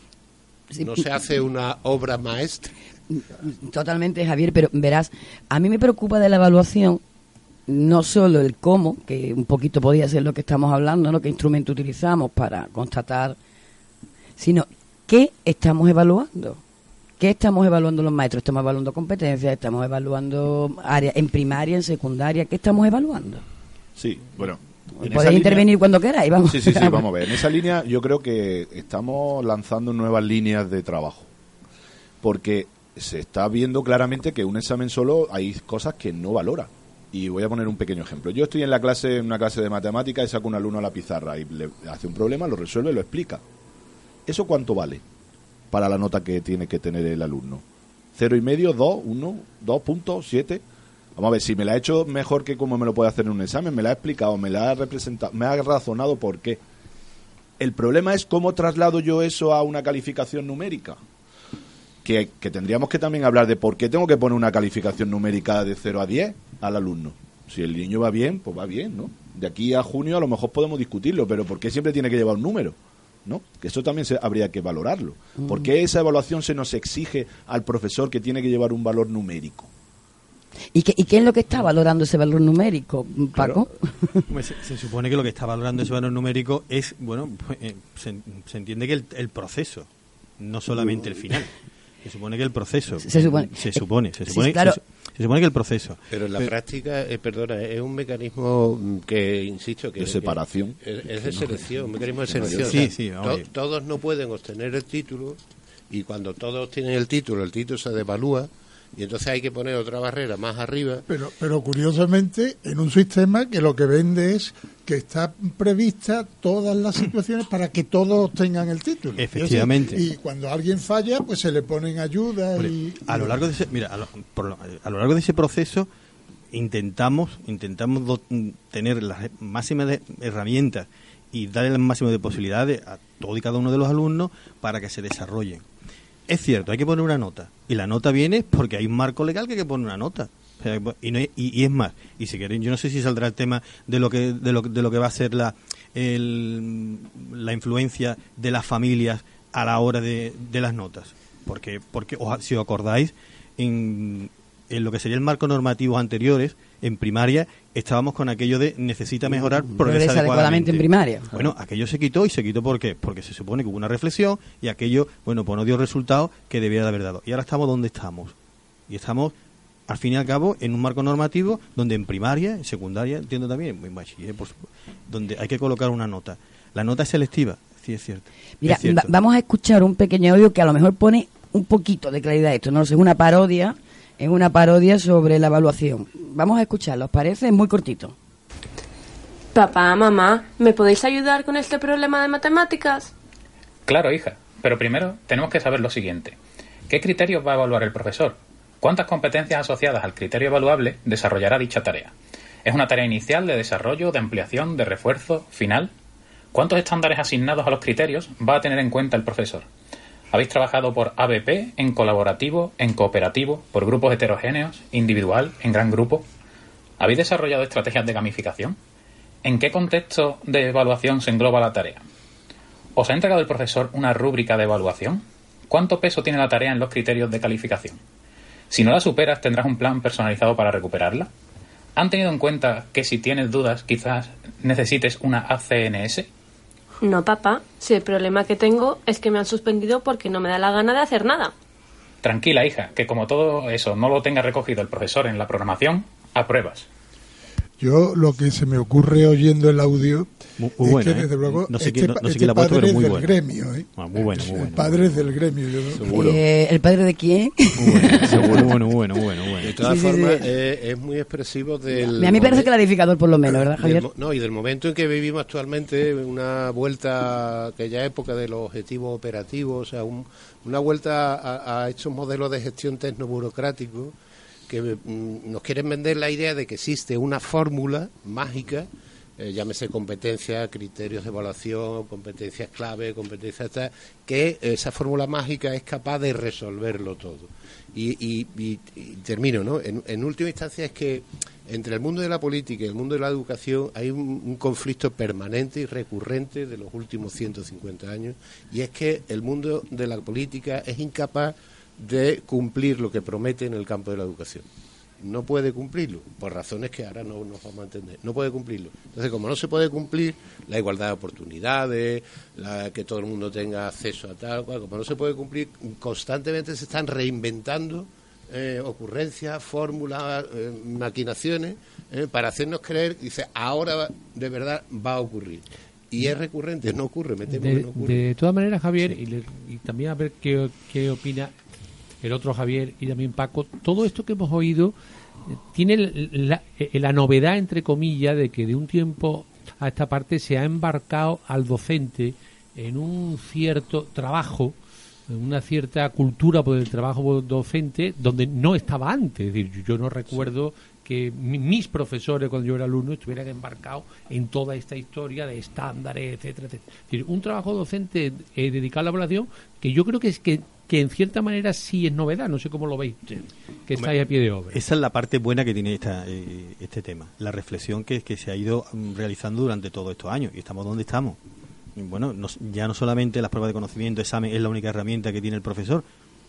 No se hace una obra maestra. Totalmente, Javier, pero verás, a mí me preocupa de la evaluación no solo el cómo, que un poquito podía ser lo que estamos hablando, ¿no? Qué instrumento utilizamos para constatar, sino qué estamos evaluando. ¿Qué estamos evaluando los maestros? ¿Estamos evaluando competencias? ¿Estamos evaluando áreas en primaria, en secundaria? ¿Qué estamos evaluando? Sí, bueno... Podéis intervenir línea, cuando queráis, vamos. Sí, sí, sí, vamos a ver. En esa línea yo creo que estamos lanzando nuevas líneas de trabajo, porque se está viendo claramente que un examen solo hay cosas que no valora. Y voy a poner un pequeño ejemplo. Yo estoy en la clase, en una clase de matemáticas, y saco un alumno a la pizarra y le hace un problema, lo resuelve y lo explica. ¿Eso cuánto vale para la nota que tiene que tener el alumno? ¿Cero y medio, dos, uno, dos punto siete? Vamos a ver, si me la ha hecho mejor que como me lo puede hacer en un examen, me la ha explicado, me la ha representado, me ha razonado por qué. El problema es cómo traslado yo eso a una calificación numérica. Que, que tendríamos que también hablar de por qué tengo que poner una calificación numérica de cero a diez al alumno. Si el niño va bien, pues va bien, ¿no? De aquí a junio a lo mejor podemos discutirlo, pero ¿por qué siempre tiene que llevar un número? ¿No? Que eso también se, habría que valorarlo. ¿Por qué esa evaluación se nos exige al profesor que tiene que llevar un valor numérico? ¿Y qué, ¿Y qué es lo que está valorando ese valor numérico, Paco? Claro. Pues se, se supone que lo que está valorando ese valor numérico es, bueno, pues, eh, se, se entiende que el, el proceso, no solamente el final. Se supone que el proceso. Se supone. Se supone, se supone, sí, claro. se, se supone que el proceso. Pero en la pero, práctica, eh, perdona, es un mecanismo que, insisto, que... De separación. Que es, es de selección, un mecanismo de selección. Sí, sí, to, todos no pueden obtener el título, y cuando todos tienen el título, el título se devalúa, y entonces hay que poner otra barrera más arriba. Pero, pero curiosamente, en un sistema que lo que vende es que está prevista todas las situaciones para que todos tengan el título. Efectivamente. Y cuando alguien falla, pues se le ponen ayuda. Y, a lo largo de ese, mira, a lo, por lo, a lo largo de ese proceso intentamos intentamos do, tener las máximas de herramientas y darle el máximo de posibilidades a todo y cada uno de los alumnos para que se desarrollen. Es cierto, hay que poner una nota. Y la nota viene porque hay un marco legal que hay que poner una nota. O sea, y, no hay, y, y es más, y si quieren, yo no sé si saldrá el tema de lo que de lo, de lo que va a ser la el, la influencia de las familias a la hora de, de las notas. Porque, porque o, si os acordáis, en, en lo que sería el marco normativo anteriores, en primaria, estábamos con aquello de necesita mejorar, progresa adecuadamente en primaria. Bueno, aquello se quitó, y se quitó ¿por qué? Porque se supone que hubo una reflexión y aquello, bueno, pues no dio resultado que debía de haber dado. Y ahora estamos donde estamos. Y estamos, al fin y al cabo, en un marco normativo donde en primaria, en secundaria, entiendo también, en bachiller, pues, donde hay que colocar una nota. La nota es selectiva, sí, es cierto. Mira, es cierto. Va- vamos a escuchar un pequeño audio que a lo mejor pone un poquito de claridad a esto. No sé, es una parodia, es una parodia sobre la evaluación. Vamos a escucharlo, ¿os parece? Es muy cortito. Papá, mamá, ¿me podéis ayudar con este problema de matemáticas? Claro, hija, pero primero tenemos que saber lo siguiente. ¿Qué criterios va a evaluar el profesor? ¿Cuántas competencias asociadas al criterio evaluable desarrollará dicha tarea? ¿Es una tarea inicial, de desarrollo, de ampliación, de refuerzo, final? ¿Cuántos estándares asignados a los criterios va a tener en cuenta el profesor? ¿Habéis trabajado por A B P, en colaborativo, en cooperativo, por grupos heterogéneos, individual, en gran grupo? ¿Habéis desarrollado estrategias de gamificación? ¿En qué contexto de evaluación se engloba la tarea? ¿Os ha entregado el profesor una rúbrica de evaluación? ¿Cuánto peso tiene la tarea en los criterios de calificación? Si no la superas, ¿tendrás un plan personalizado para recuperarla? ¿Han tenido en cuenta que si tienes dudas, quizás necesites una A C N S? No, papá. Si el problema que tengo es que me han suspendido porque no me da la gana de hacer nada. Tranquila, hija, que como todo eso no lo tenga recogido el profesor en la programación, apruebas. Yo lo que se me ocurre oyendo el audio muy, muy bueno, es que, ¿eh? desde luego, no sé este, quién, no, no sé este quién la ha puesto, padre pero muy es del bueno. gremio, ¿eh? Ah, muy bueno, muy bueno. El padre es del gremio, yo no. Seguro. Eh, ¿El padre de quién? Muy bueno, seguro, bueno, bueno, bueno, bueno. De todas Sí, sí, formas, sí. eh, es muy expresivo del... A mí me parece clarificador por lo menos, ¿verdad, Javier? Del, no, y del momento en que vivimos actualmente, una vuelta a aquella época de los objetivos operativos, o sea, un, una vuelta a, a estos modelos de gestión tecnoburocrático que mm, nos quieren vender la idea de que existe una fórmula mágica, eh, llámese competencias, criterios de evaluación, competencias clave, competencias tal, que esa fórmula mágica es capaz de resolverlo todo. Y, y, y, y termino, ¿no? En, en última instancia es que entre el mundo de la política y el mundo de la educación hay un, un conflicto permanente y recurrente de los últimos ciento cincuenta años, y es que el mundo de la política es incapaz de cumplir lo que promete en el campo de la educación. No puede cumplirlo, por razones que ahora no nos vamos a entender. No puede cumplirlo. Entonces, como no se puede cumplir la igualdad de oportunidades, la, que todo el mundo tenga acceso a tal cual, como no se puede cumplir, constantemente se están reinventando eh, ocurrencias, fórmulas, eh, maquinaciones, eh, para hacernos creer, dice, ahora de verdad va a ocurrir. Y es recurrente, no ocurre, me temo de, que no ocurre. de todas maneras, Javier, Sí. y, le, y también a ver qué, qué opina el otro Javier y también Paco, todo esto que hemos oído eh, tiene la, la, la novedad, entre comillas, de que de un tiempo a esta parte se ha embarcado al docente en un cierto trabajo, en una cierta cultura por el trabajo docente donde no estaba antes. Es decir, yo no recuerdo que mi, mis profesores cuando yo era alumno estuvieran embarcados en toda esta historia de estándares, etcétera, etcétera. Es decir, un trabajo docente eh, dedicado a la evaluación que yo creo que es que que en cierta manera sí es novedad, no sé cómo lo veis, que estáis a pie de obra. Esa es la parte buena que tiene esta, eh, este tema, la reflexión que, que se ha ido um, realizando durante todos estos años, y estamos donde estamos. Y bueno, no, ya no solamente las pruebas de conocimiento, examen es la única herramienta que tiene el profesor,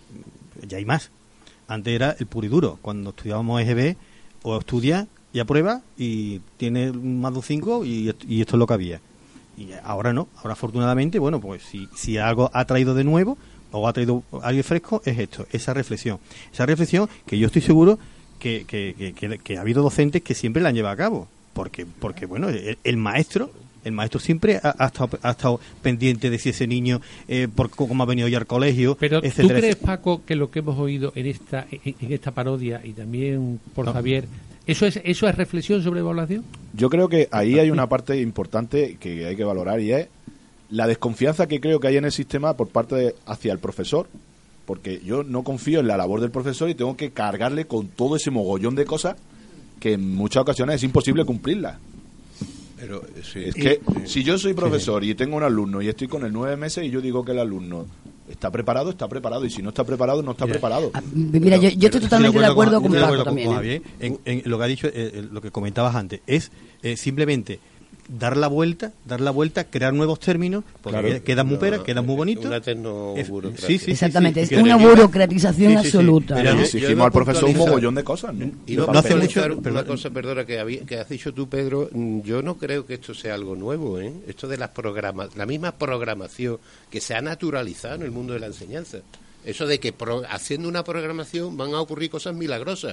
ya hay más. Antes era el puro y duro, cuando estudiábamos E G B, o estudia y aprueba, y tiene más de un cinco, y, y esto es lo que había. Y ahora no, ahora afortunadamente, bueno, pues si, si algo ha traído de nuevo, o ha traído algo fresco, es esto, esa reflexión. Esa reflexión que yo estoy seguro que, que, que, que, que ha habido docentes que siempre la han llevado a cabo. Porque, porque bueno, el, el maestro el maestro siempre ha, ha, estado, ha estado pendiente de si ese niño, eh, por cómo ha venido ya al colegio, Pero etcétera, ¿tú crees, etcétera. Paco, que lo que hemos oído en esta en, en esta parodia y también por No. Javier, ¿eso es eso es reflexión sobre evaluación? Yo creo que ahí hay una parte importante que hay que valorar, y es la desconfianza que creo que hay en el sistema por parte de, hacia el profesor, porque yo no confío en la labor del profesor y tengo que cargarle con todo ese mogollón de cosas que en muchas ocasiones es imposible cumplirlas. Pero, sí, es que y, si yo soy profesor sí. y tengo un alumno y estoy con él nueve meses y yo digo que el alumno está preparado, está preparado, y si no está preparado, no está mira, preparado. Ah, mira, yo, yo estoy totalmente de acuerdo con, con Paco también. Con Javier, en, en lo que ha dicho, eh, lo que comentabas antes, es eh, simplemente dar la vuelta, dar la vuelta, crear nuevos términos, porque claro, quedan muy peras, quedan muy bonitos. Una tecnoburocracia. Sí, sí, exactamente, sí, es una burocratización sí, sí, sí. absoluta. Pero exigimos al profesor un mogollón de cosas, ¿no? Y no, no hace mucho, una cosa, perdona, que, había, que has dicho tú, Pedro, yo no creo que esto sea algo nuevo, ¿eh? Esto de las programas, la misma programación que se ha naturalizado en el mundo de la enseñanza. Eso de que pro, haciendo una programación van a ocurrir cosas milagrosas.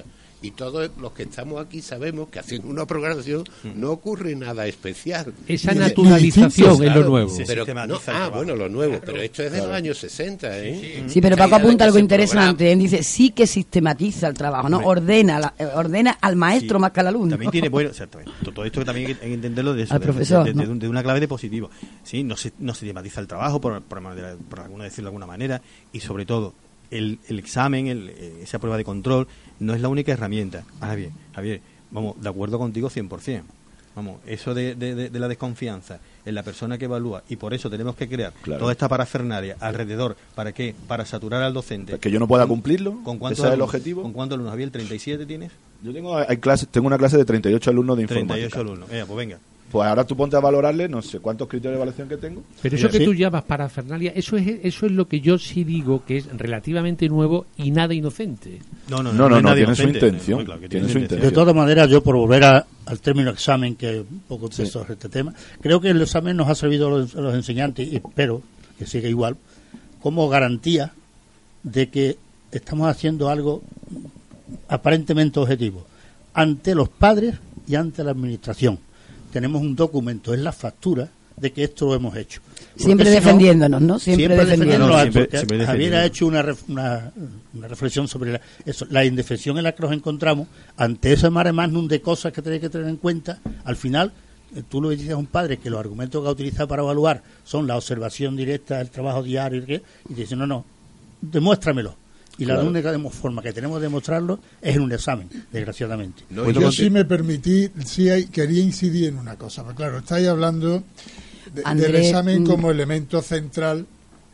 Y todos los que estamos aquí sabemos que haciendo una programación no ocurre nada especial. Esa naturalización claro, es lo nuevo. Pero, no, ah, bueno, lo nuevo, pero esto es de los años sesenta, ¿eh? Sí, pero Paco apunta algo interesante. Él dice, sí que sistematiza el trabajo, ¿no? Ordena la, eh, ordena al maestro sí, más que al alumno. También tiene, bueno, exactamente. Todo esto también hay que entenderlo de eso, al de, profesor, de, de, ¿no? de, de una clave de positivo. Sí, no se, no sistematiza el trabajo, por, por, por, por alguna decirlo de alguna manera, y sobre todo, el, el examen, el, esa prueba de control, no es la única herramienta. Ahora bien, Javier, vamos, de acuerdo contigo cien por ciento. Vamos, eso de, de, de, de la desconfianza en la persona que evalúa, y por eso tenemos que crear claro. toda esta parafernalia alrededor. ¿Para qué? Para saturar al docente. Que yo no pueda cumplirlo. ¿Con cuántos ese es el alumnos? objetivo. ¿Con cuántos alumnos? ¿Javier, treinta y siete tienes? Yo tengo, hay clase, tengo una clase de treinta y ocho alumnos de informática. treinta y ocho alumnos, eh, pues venga. Pues ahora tú ponte a valorarle, no sé cuántos criterios de evaluación que tengo. Pero eso que ¿sí? tú llamas parafernalia, eso es eso es lo que yo sí digo que es relativamente nuevo y nada inocente. No, no, no, no, no, no tiene su intención. No, claro, tiene tiene su su intención. intención. De todas maneras, yo por volver a, al término examen, que un poco sí. sobre este tema, creo que el examen nos ha servido a los, a los enseñantes, y espero que siga igual, como garantía de que estamos haciendo algo aparentemente objetivo ante los padres y ante la administración. Tenemos un documento, es la factura de que esto lo hemos hecho. Porque siempre si defendiéndonos, ¿no? Siempre, siempre defendiéndonos. defendiéndonos. Siempre, siempre Javier ha hecho una, ref, una, una reflexión sobre la, eso, la indefensión en la que nos encontramos ante ese mare magnum de cosas que tenéis que tener en cuenta. Al final, tú lo dices a un padre que los argumentos que ha utilizado para evaluar son la observación directa, el trabajo diario, y, y te dice, no, no, demuéstramelo. Y claro. la única forma que tenemos de demostrarlo es en un examen, desgraciadamente. No, yo sí me permití, sí hay, quería incidir en una cosa, pero claro, estáis hablando de, André, del examen mm, como elemento central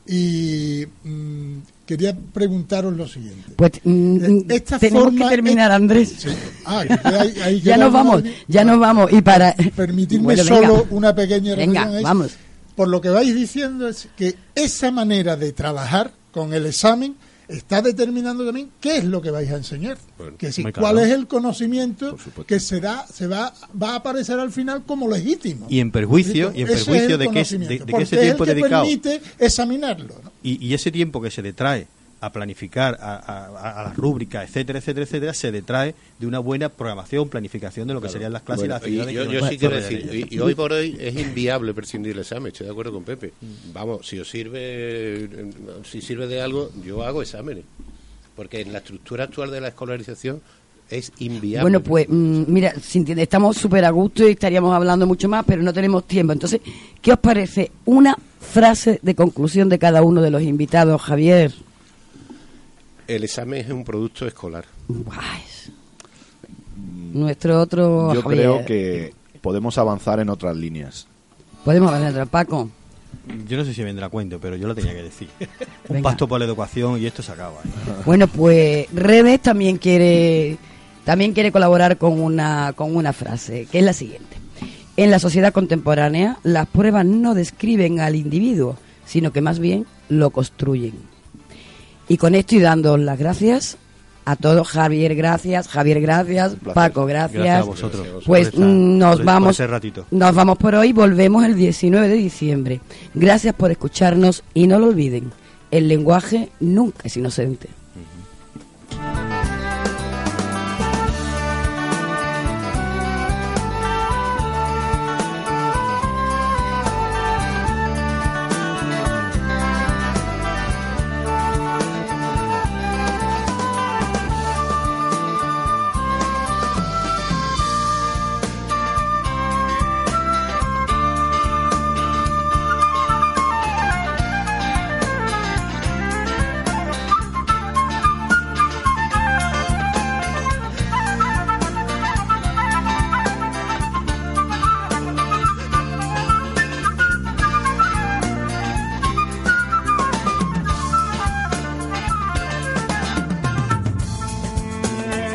y mmm, quería preguntaros lo siguiente. Pues mm, Esta tenemos forma que terminar, es, Andrés. Sí. Ah, que hay, hay ya nos vamos, ahí, ya nos vamos. Y para permitirme bueno, solo venga. una pequeña venga, reflexión. Vamos. Por lo que vais diciendo es que esa manera de trabajar con el examen está determinando también qué es lo que vais a enseñar, bueno, que si, cuál claro. es el conocimiento que será se va va a aparecer al final como legítimo y en perjuicio y en perjuicio de que, de, de que ese tiempo es el que dedicado permite examinarlo, ¿no? y, y ese tiempo que se detrae a planificar, a, a, a las rúbricas, etcétera, etcétera, etcétera, se detrae de una buena programación, planificación de lo que claro. serían las clases bueno, y las actividades. Y yo, yo sí quiero decir, y, y hoy por hoy es inviable prescindir del examen, estoy de acuerdo con Pepe. Vamos, si os sirve, si sirve de algo, yo hago exámenes, porque en la estructura actual de la escolarización es inviable. Bueno, pues mmm, mira, estamos súper a gusto y estaríamos hablando mucho más, pero no tenemos tiempo. Entonces, ¿qué os parece una frase de conclusión de cada uno de los invitados, Javier? El examen es un producto escolar. Ay, nuestro otro Yo Javier. creo que podemos avanzar en otras líneas. Podemos avanzar en otras, Paco. Yo no sé si vendrá a cuento, pero yo lo tenía que decir. Un Venga. pacto por la educación y esto se acaba. ¿eh? Bueno, pues Redes también quiere también quiere colaborar con una con una frase, que es la siguiente. En la sociedad contemporánea, las pruebas no describen al individuo, sino que más bien lo construyen. Y con esto y dando las gracias a todos. Javier, gracias. Javier, gracias. Paco, gracias. Gracias a vosotros. Pues esta, nos por, vamos por ratito. Nos vamos por hoy. Volvemos el diecinueve de diciembre. Gracias por escucharnos y no lo olviden. El lenguaje nunca es inocente.